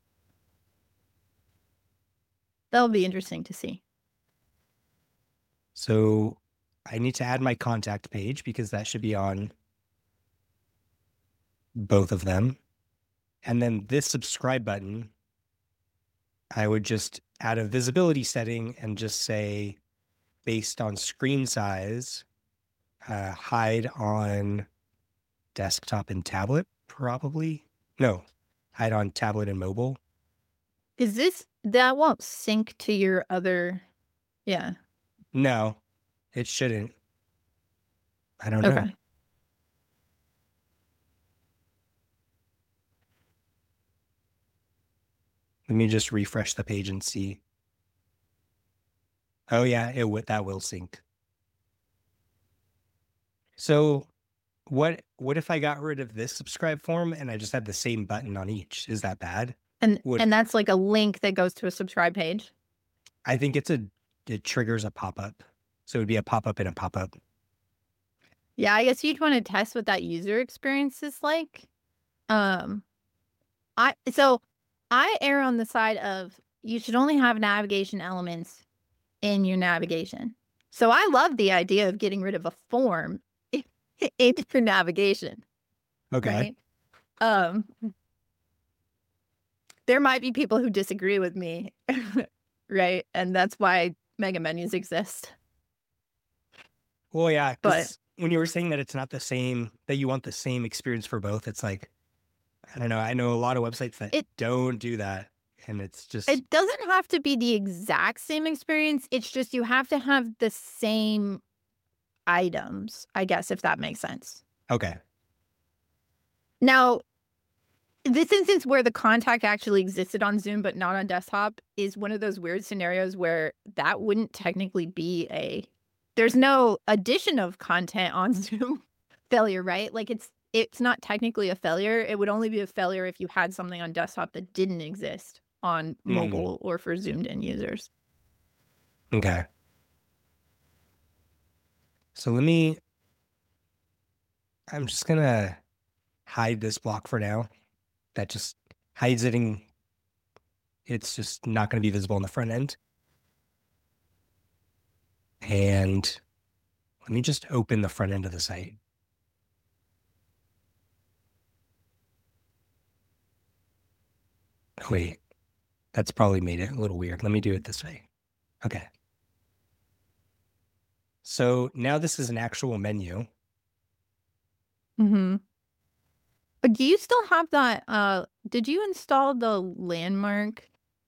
That'll be interesting to see. So I need to add my contact page because that should be on both of them. And then this subscribe button, I would just add a visibility setting and just say, based on screen size, uh, hide on desktop and tablet, probably. No, hide on tablet and mobile. Is this, that won't sync to your other, yeah. No, it shouldn't. I don't okay. know. Let me just refresh the page and see. Oh yeah, it would, that will sync. So what what if I got rid of this subscribe form and I just had the same button on each? Is that bad? And Would, and that's like a link that goes to a subscribe page? I think it's a, it triggers a pop-up. So it would be a pop-up and a pop-up. Yeah, I guess you'd want to test what that user experience is like. Um, I so I err on the side of you should only have navigation elements in your navigation. So I love the idea of getting rid of a form in your navigation. Okay. Right? Um, there might be people who disagree with me, right? And that's why mega menus exist. Well, yeah, but when you were saying that it's not the same, that you want the same experience for both, it's like, I don't know. I know a lot of websites that it, don't do that. And it's just... It doesn't have to be the exact same experience. It's just you have to have the same items, I guess, if that makes sense. Okay. Now, this instance where the contact actually existed on Zoom but not on desktop is one of those weird scenarios where that wouldn't technically be a there's no addition of content on Zoom failure, right? Like it's it's not technically a failure. It would only be a failure if you had something on desktop that didn't exist on Mm. mobile or for zoomed in users. Okay. So let me, I'm just gonna hide this block for now. That just hides it and it's just not going to be visible on the front end. And let me just open the front end of the site. Wait, that's probably made it a little weird. Let me do it this way. Okay. So now this is an actual menu. Mm-hmm. Do you still have that? Uh, did you install the Landmark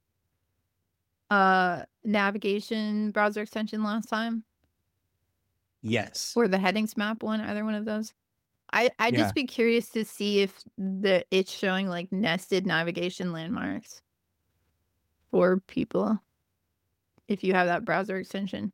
uh navigation browser extension last time? Yes. Or the headings map one? Either one of those? I I'd Yeah. just be curious to see if the it's showing like nested navigation landmarks for people. If you have that browser extension.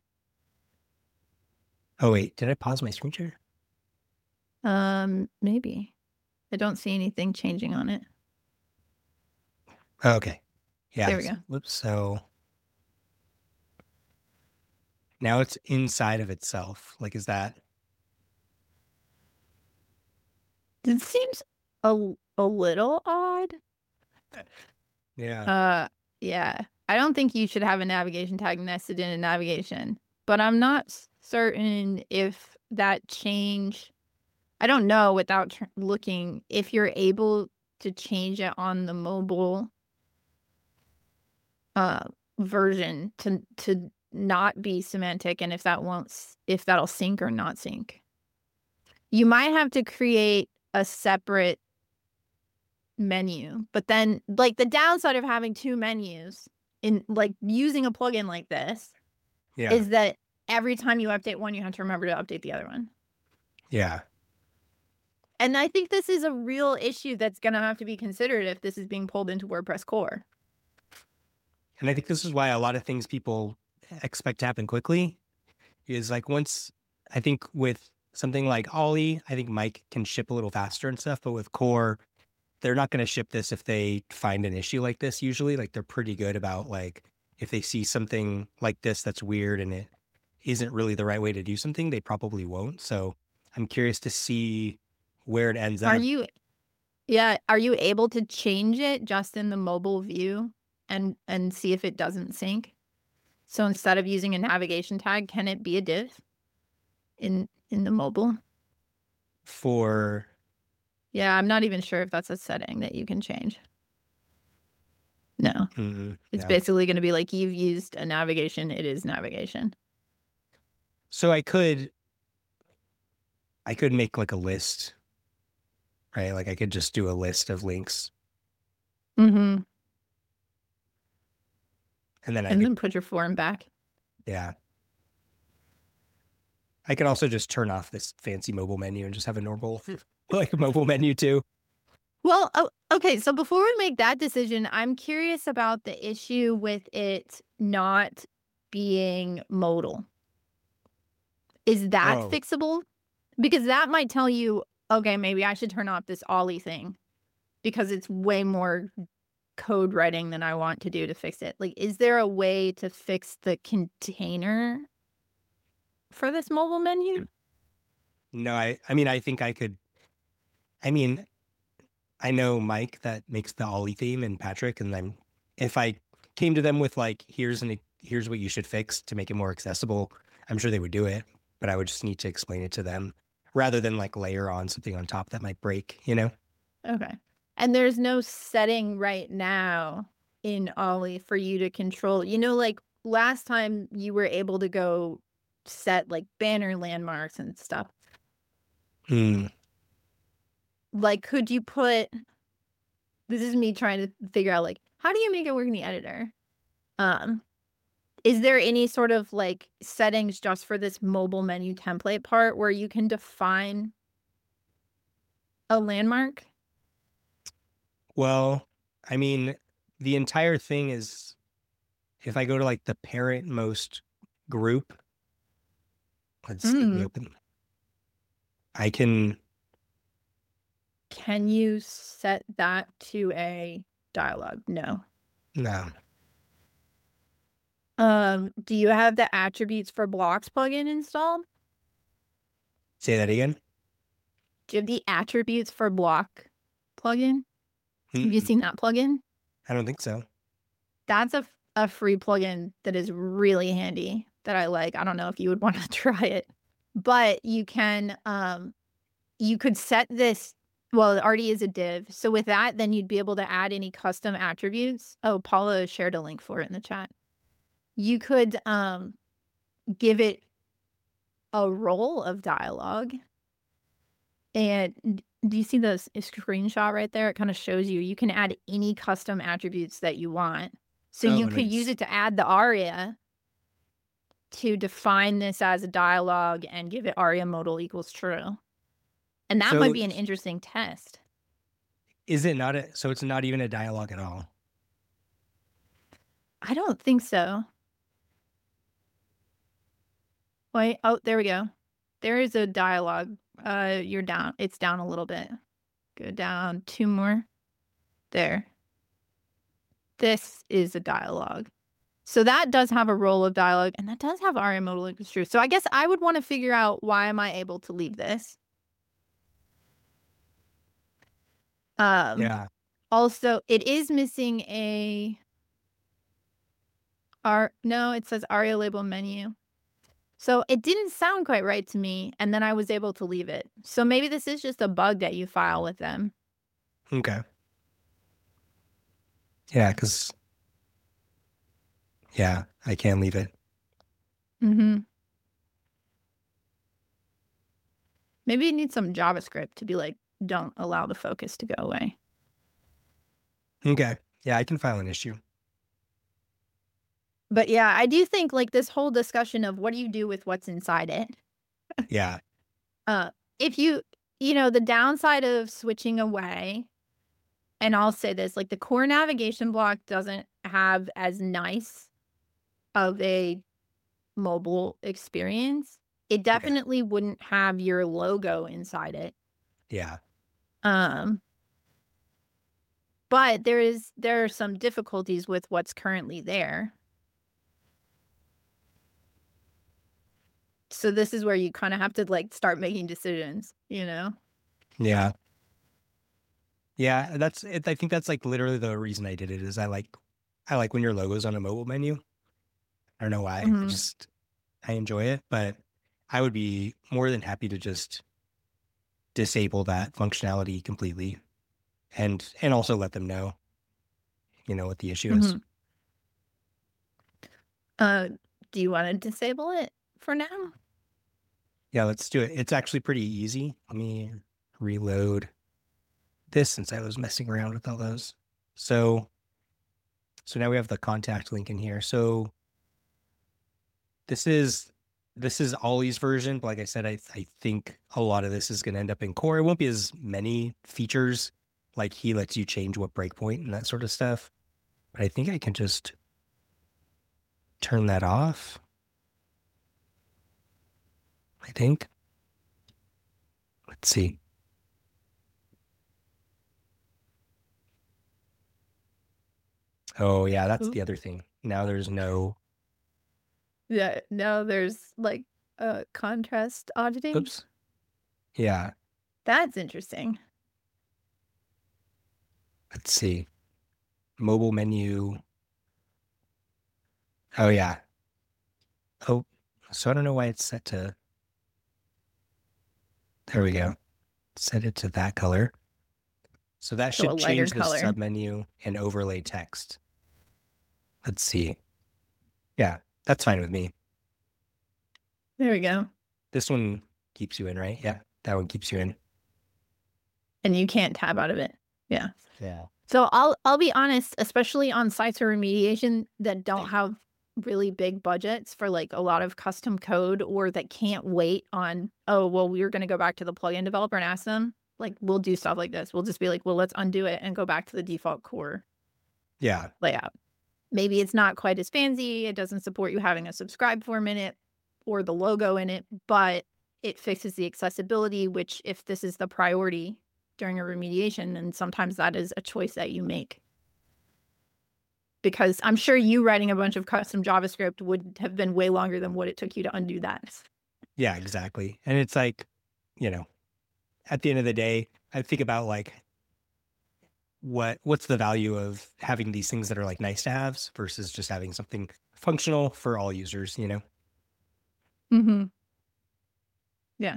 Oh, wait, did I pause my screen share? Um, maybe. I don't see anything changing on it. Oh, okay. Yeah. There we go. Whoops. So now it's inside of itself. Like, is that? It seems a a little odd. Yeah. Uh, yeah. I don't think you should have a navigation tag nested in a navigation, but I'm not s- certain if that change. I don't know without tr- looking if you're able to change it on the mobile uh version to to not be semantic, and if that won't s- if that'll sync or not sync. You might have to create a separate menu, but then like the downside of having two menus in like using a plugin like this Yeah. is that every time you update one, you have to remember to update the other one. Yeah. And I think this is a real issue that's going to have to be considered if this is being pulled into WordPress core. And I think this is why a lot of things people expect to happen quickly is like once, I think with something like Ollie, I think Mike can ship a little faster and stuff, but with Core, they're not going to ship this if they find an issue like this usually. Like they're pretty good about like, if they see something like this that's weird and it isn't really the right way to do something, they probably won't. So I'm curious to see where it ends Are up. you Yeah, are you able to change it just in the mobile view and and see if it doesn't sync? So instead of using a navigation tag, can it be a div in in the mobile? For, Yeah, I'm not even sure if that's a setting that you can change. No. mm, It's no. basically going to be like you've used a navigation, it is navigation. So I could, I could make like a list, right? Like I could just do a list of links Mm-hmm. and then I And could, then put your form back. yeah. I could also just turn off this fancy mobile menu and just have a normal, like a mobile menu too. Well, oh, okay. So before we make that decision, I'm curious about the issue with it not being modal. Is that Oh. fixable? Because that might tell you, okay, maybe I should turn off this Ollie thing because it's way more code writing than I want to do to fix it. Like, is there a way to fix the container for this mobile menu? No, I, I mean, I think I could, I mean, I know Mike that makes the Ollie theme and Patrick, and then if I came to them with like, here's an, here's what you should fix to make it more accessible, I'm sure they would do it, but I would just need to explain it to them rather than like layer on something on top that might break, you know? Okay. And there's no setting right now in Ollie for you to control. You know, like last time you were able to go set like banner landmarks and stuff. Hmm. Like, could you put, this is me trying to figure out like, how do you make it work in the editor? Um, is there any sort of like settings just for this mobile menu template part where you can define a landmark? Well, I mean, the entire thing is, if I go to like the parent most group, let's see, let me Mm. open. I can, Can you set that to a dialogue? No. no, Um, do you have the attributes for blocks plugin installed? say that again. Do you have the attributes for block plugin? Have you Mm-mm. seen that plugin? I don't think so. That's a, a free plugin that is really handy that I like. I don't know if you would want to try it, but you can, um, you could set this. Well, it already is a div. So with that, then you'd be able to add any custom attributes. Oh, Paula shared a link for it in the chat. You could um, give it a role of dialogue. And d- do you see the s- screenshot right there? It kind of shows you you can add any custom attributes that you want. So Oh, you could use nice. it to add the aria to define this as a dialogue and give it aria modal equals true. And that So might be an interesting test. is it not a, so it's not even a dialogue at all? I don't think so. Wait, oh, there we go. There is a dialogue. Uh, you're down. It's down a little bit. Go down two more. There. This is a dialogue. So that does have a role of dialogue, and that does have aria modal equals true. So I guess I would want to figure out, why am I able to leave this? Um, Yeah. Also, it is missing a R. No, it says aria label menu. So it didn't sound quite right to me, and then I was able to leave it. So maybe this is just a bug that you file with them. Okay. Yeah, because, yeah, I can leave it. Mm-hmm. Maybe you need some JavaScript to be like, don't allow the focus to go away. Okay. Yeah, I can file an issue. But yeah, I do think like this whole discussion of what do you do with what's inside it? Yeah. Uh, if you, you know, the downside of switching away, and I'll say this, like the core navigation block doesn't have as nice of a mobile experience. It definitely wouldn't have your logo inside it. Yeah. Um, but there is there are some difficulties with what's currently there. So this is where you kind of have to like start making decisions, you know? Yeah. Yeah, that's it. I think that's like literally the reason I did it is I like I like when your logo's on a mobile menu. I don't know why. I Mhm. just I enjoy it, but I would be more than happy to just disable that functionality completely and and also let them know, you know, what the issue is. Mhm. Uh, do you want to disable it for now? Yeah, let's do it. It's actually pretty easy. Let me reload this since I was messing around with all those. So, so now we have the contact link in here. So this is this is Ollie's version, but like I said, I I think a lot of this is going to end up in core. It won't be as many features, like he lets you change what breakpoint and that sort of stuff. But I think I can just turn that off. I think. Let's see. Oh yeah, that's Oop. the other thing. Now there's no. Yeah, now there's like uh contrast auditing. Oops. Yeah. That's interesting. Let's see. Mobile menu. Oh yeah. Oh, so I don't know why it's set to. There we go. Set it to that color. So that So a should lighter change the color. submenu and overlay text. Let's see. Yeah, that's fine with me. There we go. This one keeps you in, right? Yeah, that one keeps you in. And you can't tab out of it. Yeah. Yeah. So I'll I'll be honest, especially on sites of remediation that don't have really big budgets for like a lot of custom code, or that can't wait on, oh, well, we're going to go back to the plugin developer and ask them. like we'll do stuff like this. We'll just be like, well, let's undo it and go back to the default core Yeah. layout. Maybe it's not quite as fancy. It doesn't support you having a subscribe form in it or the logo in it, but it fixes the accessibility, which if this is the priority during a remediation, then sometimes that is a choice that you make. Because I'm sure you writing a bunch of custom JavaScript would have been way longer than what it took you to undo that. Yeah, exactly. And it's like, you know, at the end of the day, I think about like what what's the value of having these things that are like nice to haves versus just having something functional for all users, you know? Mm-hmm. Yeah.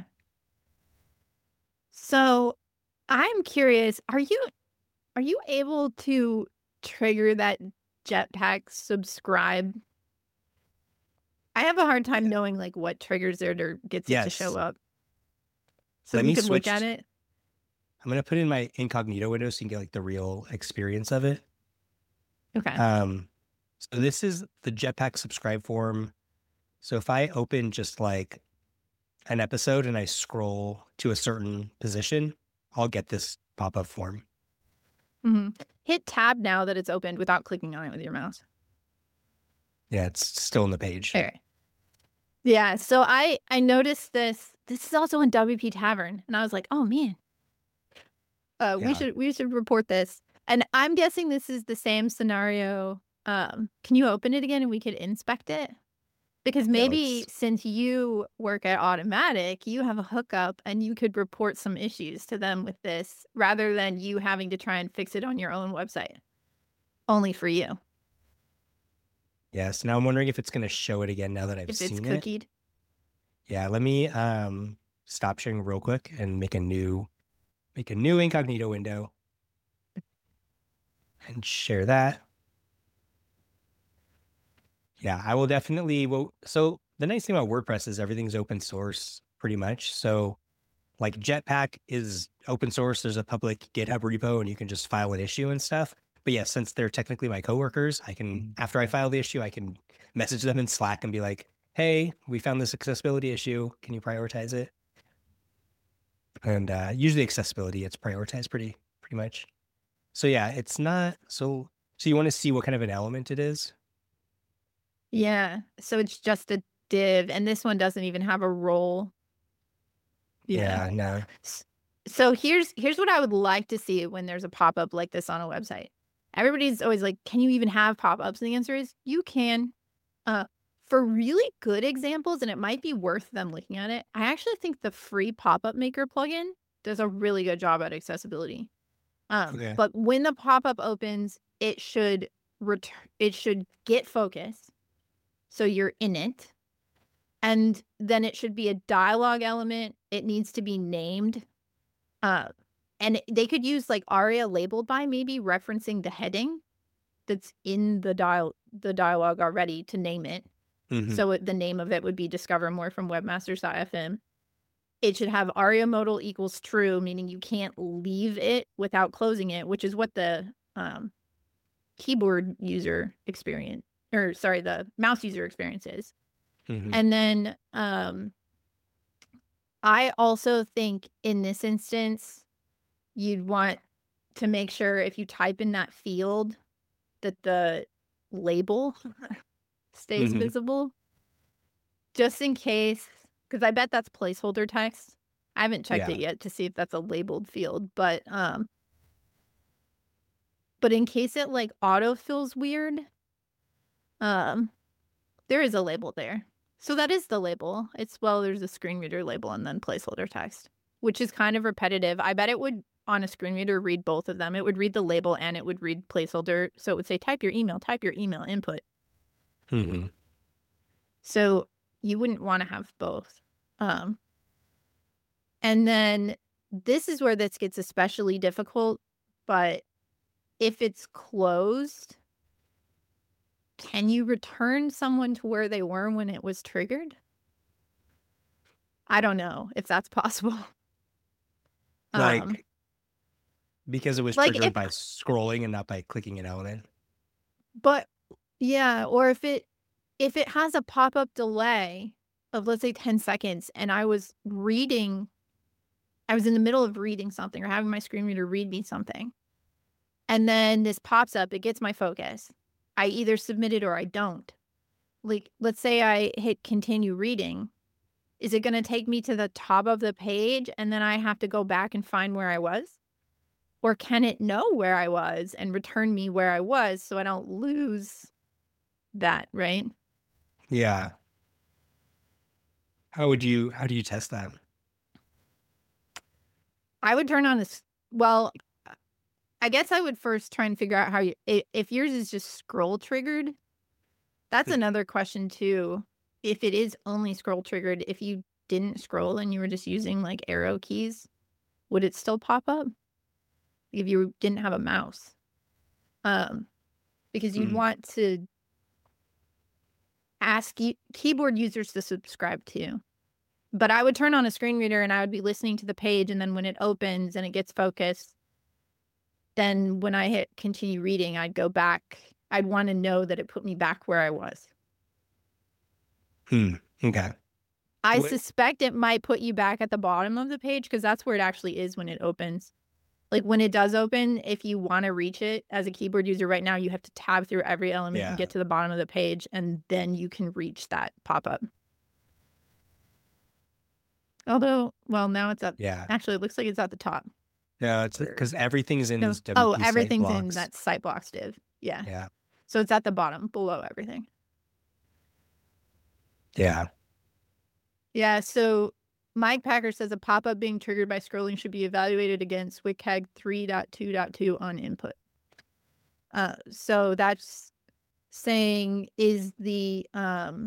So I'm curious, are you are you able to trigger that Jetpack subscribe? I have a hard time knowing like what triggers it or gets it to Yes. show up. So Let we me could look switch. at it. I'm going to put in my incognito window so you can get like the real experience of it. Okay. Um, so this is the Jetpack subscribe form. So if I open just like an episode and I scroll to a certain position, I'll get this pop-up form. Mm-hmm. Hit tab now that it's opened without clicking on it with your mouse. Yeah, it's still on the page. Okay. Yeah, so I I noticed this. This is also in W P Tavern, and I was like, oh man, uh, we Yeah. should we should report this. And I'm guessing this is the same scenario. Um, can you open it again and we could inspect it? Because maybe let's- since you work at Automatic, you have a hookup and you could report some issues to them with this rather than you having to try and fix it on your own website. Only for you. Yes. Now I'm wondering if it's going to show it again now that I've If it's seen it. cookied. Yeah, let me um stop sharing real quick and make a new make a new incognito window and share that. Yeah, I will definitely. Well, so the nice thing about WordPress is everything's open source pretty much. So like Jetpack is open source. There's a public GitHub repo and you can just file an issue and stuff. But yeah, since they're technically my coworkers, I can, after I file the issue, I can message them in Slack and be like, hey, we found this accessibility issue. Can you prioritize it? And uh, usually accessibility, it's prioritized pretty, pretty much. So yeah, it's not, so, so you want to see what kind of an element it is? Yeah. So it's just a div, and this one doesn't even have a role. Yeah, no. S- So here's here's what I would like to see when there's a pop-up like this on a website. Everybody's always like, can you even have pop-ups? And the answer is you can. Uh, for really good examples, and it might be worth them looking at it, I actually think the free pop-up maker plugin does a really good job at accessibility. Um, Okay. But when the pop-up opens, it should return. It should get focus, so you're in it, and then it should be a dialogue element. It needs to be named. Uh, and they could use like aria labeled by, maybe referencing the heading that's in the dial the dialogue already to name it. Mhm. So it, the name of it would be Discover More from Webmasters dot f m. It should have aria modal equals true, meaning you can't leave it without closing it, which is what the um, keyboard user experience, or sorry, the mouse user experience is. Mhm. And then um, I also think in this instance, you'd want to make sure if you type in that field that the label stays Mhm. visible, just in case, because I bet that's placeholder text. I haven't checked Yeah. it yet to see if that's a labeled field, but um, but in case it like auto fills weird, um, there is a label there. So that is the label. It's, well, there's a screen reader label and then placeholder text, which is kind of repetitive. I bet it would, on a screen reader, read both of them. It would read the label and it would read placeholder. So it would say, type your email, type your email input. Mhm. So you wouldn't want to have both. Um, and then this is where this gets especially difficult. But if it's closed, can you return someone to where they were when it was triggered? I don't know if that's possible. Like, Um, because it was like triggered if- by scrolling and not by clicking an element. but yeah, or if it if it has a pop-up delay of, let's say, ten seconds, and I was reading I was in the middle of reading something or having my screen reader read me something. And then this pops up, it gets my focus. I either submit it or I don't. Like, let's say I hit continue reading. Is it going to take me to the top of the page and then I have to go back and find where I was? Or can it know where I was and return me where I was so I don't lose that, right? Yeah. How would you, how do you test that? I would turn on this. Well, I guess I would first try and figure out how you, if yours is just scroll triggered. That's another question too. If it is only scroll triggered, if you didn't scroll and you were just using like arrow keys, would it still pop up? If you didn't have a mouse, um, because you'd mm. want to ask you, keyboard users to subscribe to. But I would turn on a screen reader and I would be listening to the page, and then when it opens and it gets focused, then when I hit continue reading, I'd go back. I'd want to know that it put me back where I was. Hmm. Okay. I what? suspect it might put you back at the bottom of the page because that's where it actually is when it opens. Like when it does open, if you want to reach it as a keyboard user right now, you have to tab through every element yeah. and get to the bottom of the page, and then you can reach that pop-up. Although, well, now it's up. Yeah. Actually, it looks like it's at the top. No, it's because everything's in no. this W P Oh, everything's site in that site blocks div. Yeah. Yeah. So it's at the bottom, below everything. Yeah. Yeah. So Mike Packer says a pop-up being triggered by scrolling should be evaluated against WCAG three point two point two on input. Uh, so that's saying, is the um,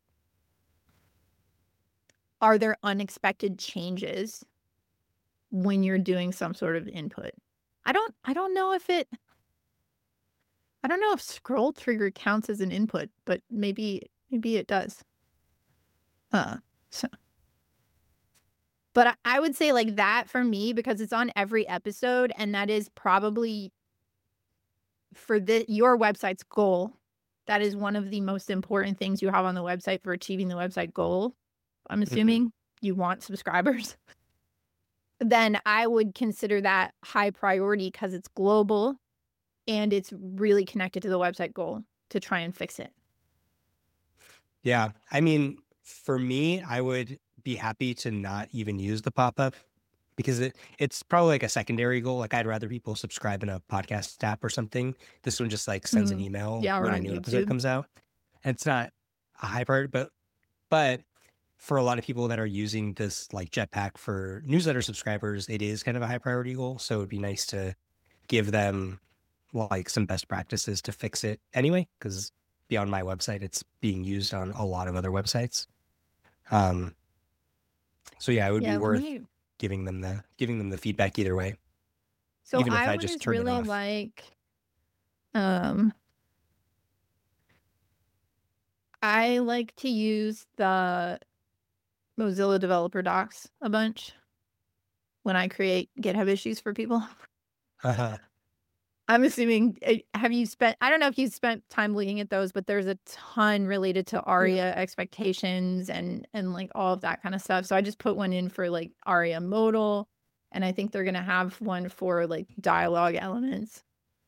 are there unexpected changes when you're doing some sort of input? I don't I don't know if it I don't know if scroll trigger counts as an input, but maybe maybe it does. Uh so But I, I would say like that for me, because it's on every episode, and that is probably for the your website's goal. That is one of the most important things you have on the website for achieving the website goal. I'm assuming mm-hmm. you want subscribers. Then I would consider that high priority because it's global and it's really connected to the website goal to try and fix it. Yeah. I mean, for me, I would be happy to not even use the pop-up because it, it's probably like a secondary goal. Like I'd rather people subscribe in a podcast app or something. This one just like sends mm-hmm. an email yeah, when a new episode comes out. And it's not a high priority, but, but for a lot of people that are using this like Jetpack for newsletter subscribers, it is kind of a high priority goal. So it'd be nice to give them like some best practices to fix it anyway, because beyond my website, it's being used on a lot of other websites. Um, so yeah, it would yeah, be worth me... giving them the giving them the feedback either way. So even if I, I just turn really it off. like, um, I like to use the Mozilla developer docs a bunch when I create GitHub issues for people. Uh-huh. I'm assuming, have you spent, I don't know if you spent time looking at those, but there's a ton related to ARIA yeah. expectations and, and like all of that kind of stuff. So I just put one in for like ARIA modal, and I think they're going to have one for like dialogue elements.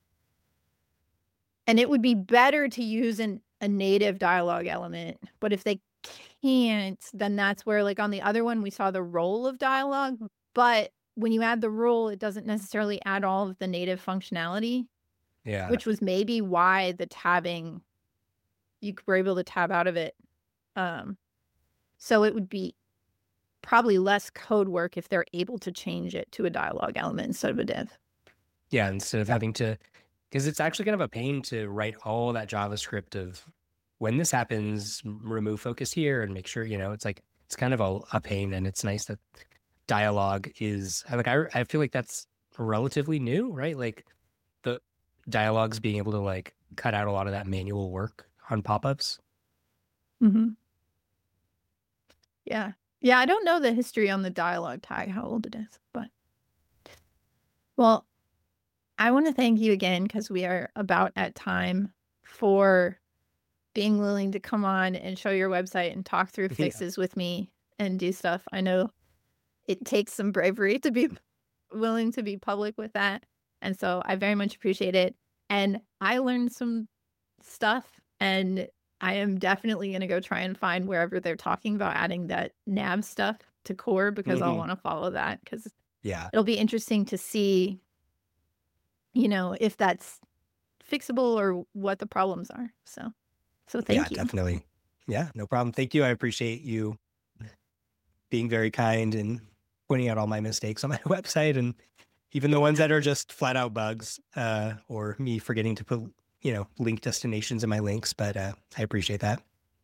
And it would be better to use an, a native dialogue element, but if they can't, then that's where like on the other one, we saw the role of dialogue, but when you add the rule, it doesn't necessarily add all of the native functionality. Yeah. Which was maybe why the tabbing, you were able to tab out of it. Um, so it would be probably less code work if they're able to change it to a dialogue element instead of a div. Yeah, instead of having to, because it's actually kind of a pain to write all that JavaScript of when this happens, remove focus here and make sure, you know, it's like, it's kind of a, a pain, and it's nice that dialogue is like, I, I feel like that's relatively new, right? Like the dialogues being able to like cut out a lot of that manual work on pop-ups. Mm-hmm. Yeah. Yeah. I don't know the history on the dialogue tag, how old it is, but well, I want to thank you again, because we are about at time, for being willing to come on and show your website and talk through fixes yeah. with me and do stuff. I know it takes some bravery to be willing to be public with that. And so I very much appreciate it. And I learned some stuff, and I am definitely going to go try and find wherever they're talking about adding that nav stuff to core, because I'll Mhm. want to follow that, because Yeah. it'll be interesting to see, you know, if that's fixable or what the problems are. So, so Yeah, thank you. definitely. Yeah, no problem. Thank you. I appreciate you being very kind and pointing out all my mistakes on my website, and even the ones that are just flat out bugs, uh, or me forgetting to put, you know, link destinations in my links. But uh, I appreciate that.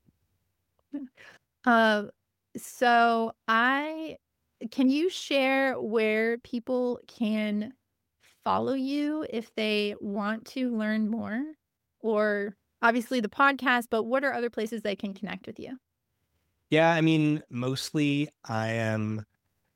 Uh, so I can you share where people can follow you if they want to learn more? Or obviously the podcast, but what are other places they can connect with you? Yeah, I mean, mostly I am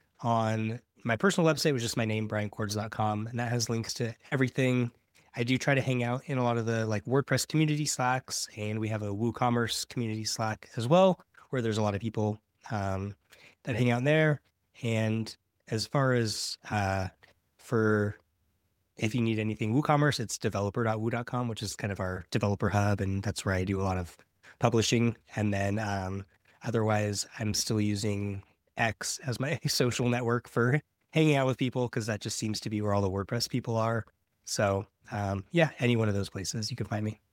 on my personal website, which is my name, brian cords dot com, and that has links to everything. I do try to hang out in a lot of the like WordPress community Slacks, and we have a WooCommerce community Slack as well, where there's a lot of people um, that hang out in there. And as far as uh, for if you need anything WooCommerce, it's developer dot woo dot com, which is kind of our developer hub, and that's where I do a lot of publishing. And then um, otherwise, I'm still using X as my social network for hanging out with people, because that just seems to be where all the WordPress people are. So um, yeah, any one of those places you can find me.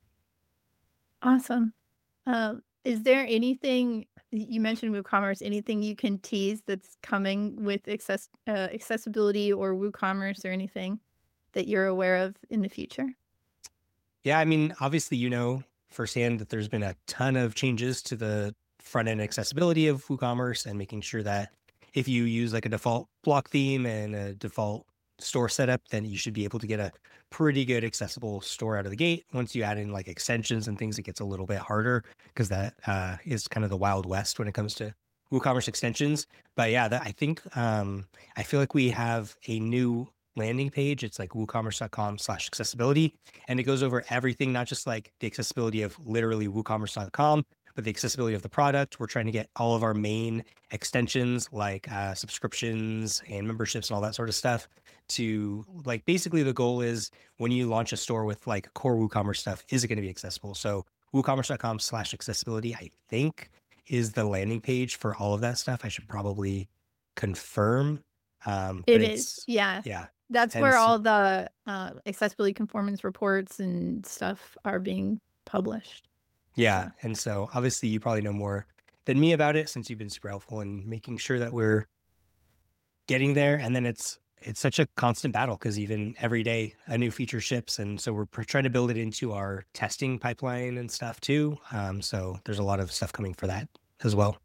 Awesome. Um, is there anything you mentioned WooCommerce, anything you can tease that's coming with access, uh, accessibility or WooCommerce or anything that you're aware of in the future? Yeah, I mean, obviously, you know firsthand that there's been a ton of changes to the front end accessibility of WooCommerce, and making sure that if you use like a default block theme and a default store setup, then you should be able to get a pretty good accessible store out of the gate. Once you add in like extensions and things, it gets a little bit harder, because that uh, is kind of the Wild West when it comes to WooCommerce extensions. But yeah, that, I think um, I feel like we have a new landing page. It's like woocommerce dot com slash accessibility. And it goes over everything, not just like the accessibility of literally woocommerce dot com, but the accessibility of the product. We're trying to get all of our main extensions like uh, subscriptions and memberships and all that sort of stuff to like, basically the goal is when you launch a store with like core WooCommerce stuff, is it going to be accessible? So woocommerce dot com slash accessibility, I think, is the landing page for all of that stuff. I should probably confirm. Um, but It is, it's, yeah. yeah. That's And where so, all the uh, accessibility conformance reports and stuff are being published. yeah. So, And so obviously you probably know more than me about it, since you've been super helpful in making sure that we're getting there. And then it's, it's such a constant battle, because even every day a new feature ships. And so we're pr- trying to build it into our testing pipeline and stuff too. Um, so there's a lot of stuff coming for that as well.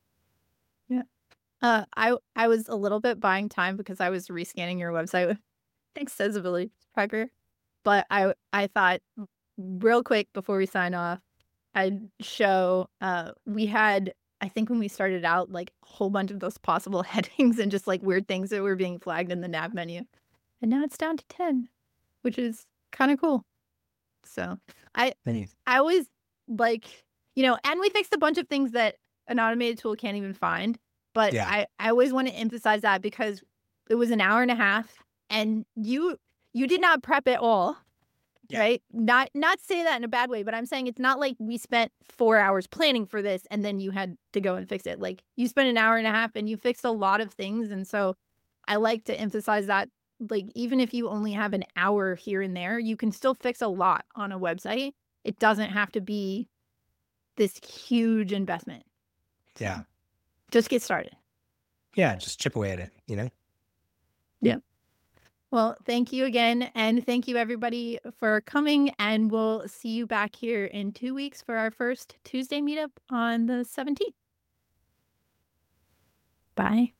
yeah. Uh, I I was a little bit buying time because I was rescanning your website with accessibility tracker, but I I thought real quick before we sign off, I'd show uh we had, I think when we started out, like a whole bunch of those possible headings and just like weird things that were being flagged in the nav menu, and now it's down to ten, which is kind of cool. So I Thanks. I always like, you know, and we fixed a bunch of things that an automated tool can't even find. But Yeah. I, I always want to emphasize that, because it was an hour and a half, and you you did not prep at all. Yeah. Right? Not not say that in a bad way, but I'm saying it's not like we spent four hours planning for this and then you had to go and fix it. Like, you spent an hour and a half and you fixed a lot of things. And so I like to emphasize that, like, even if you only have an hour here and there, you can still fix a lot on a website. It doesn't have to be this huge investment. So Yeah. just get started. Yeah. Just chip away at it, you know? Yeah. Well, thank you again. And thank you, everybody, for coming. And we'll see you back here in two weeks for our first Tuesday meetup on the seventeenth. Bye.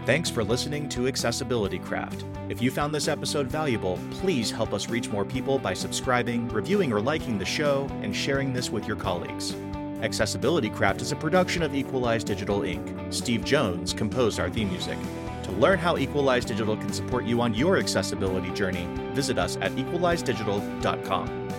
Thanks for listening to Accessibility Craft. If you found this episode valuable, please help us reach more people by subscribing, reviewing or liking the show, and sharing this with your colleagues. Accessibility Craft is a production of Equalize Digital Incorporated. Steve Jones composed our theme music. To learn how Equalize Digital can support you on your accessibility journey, visit us at equalize digital dot com.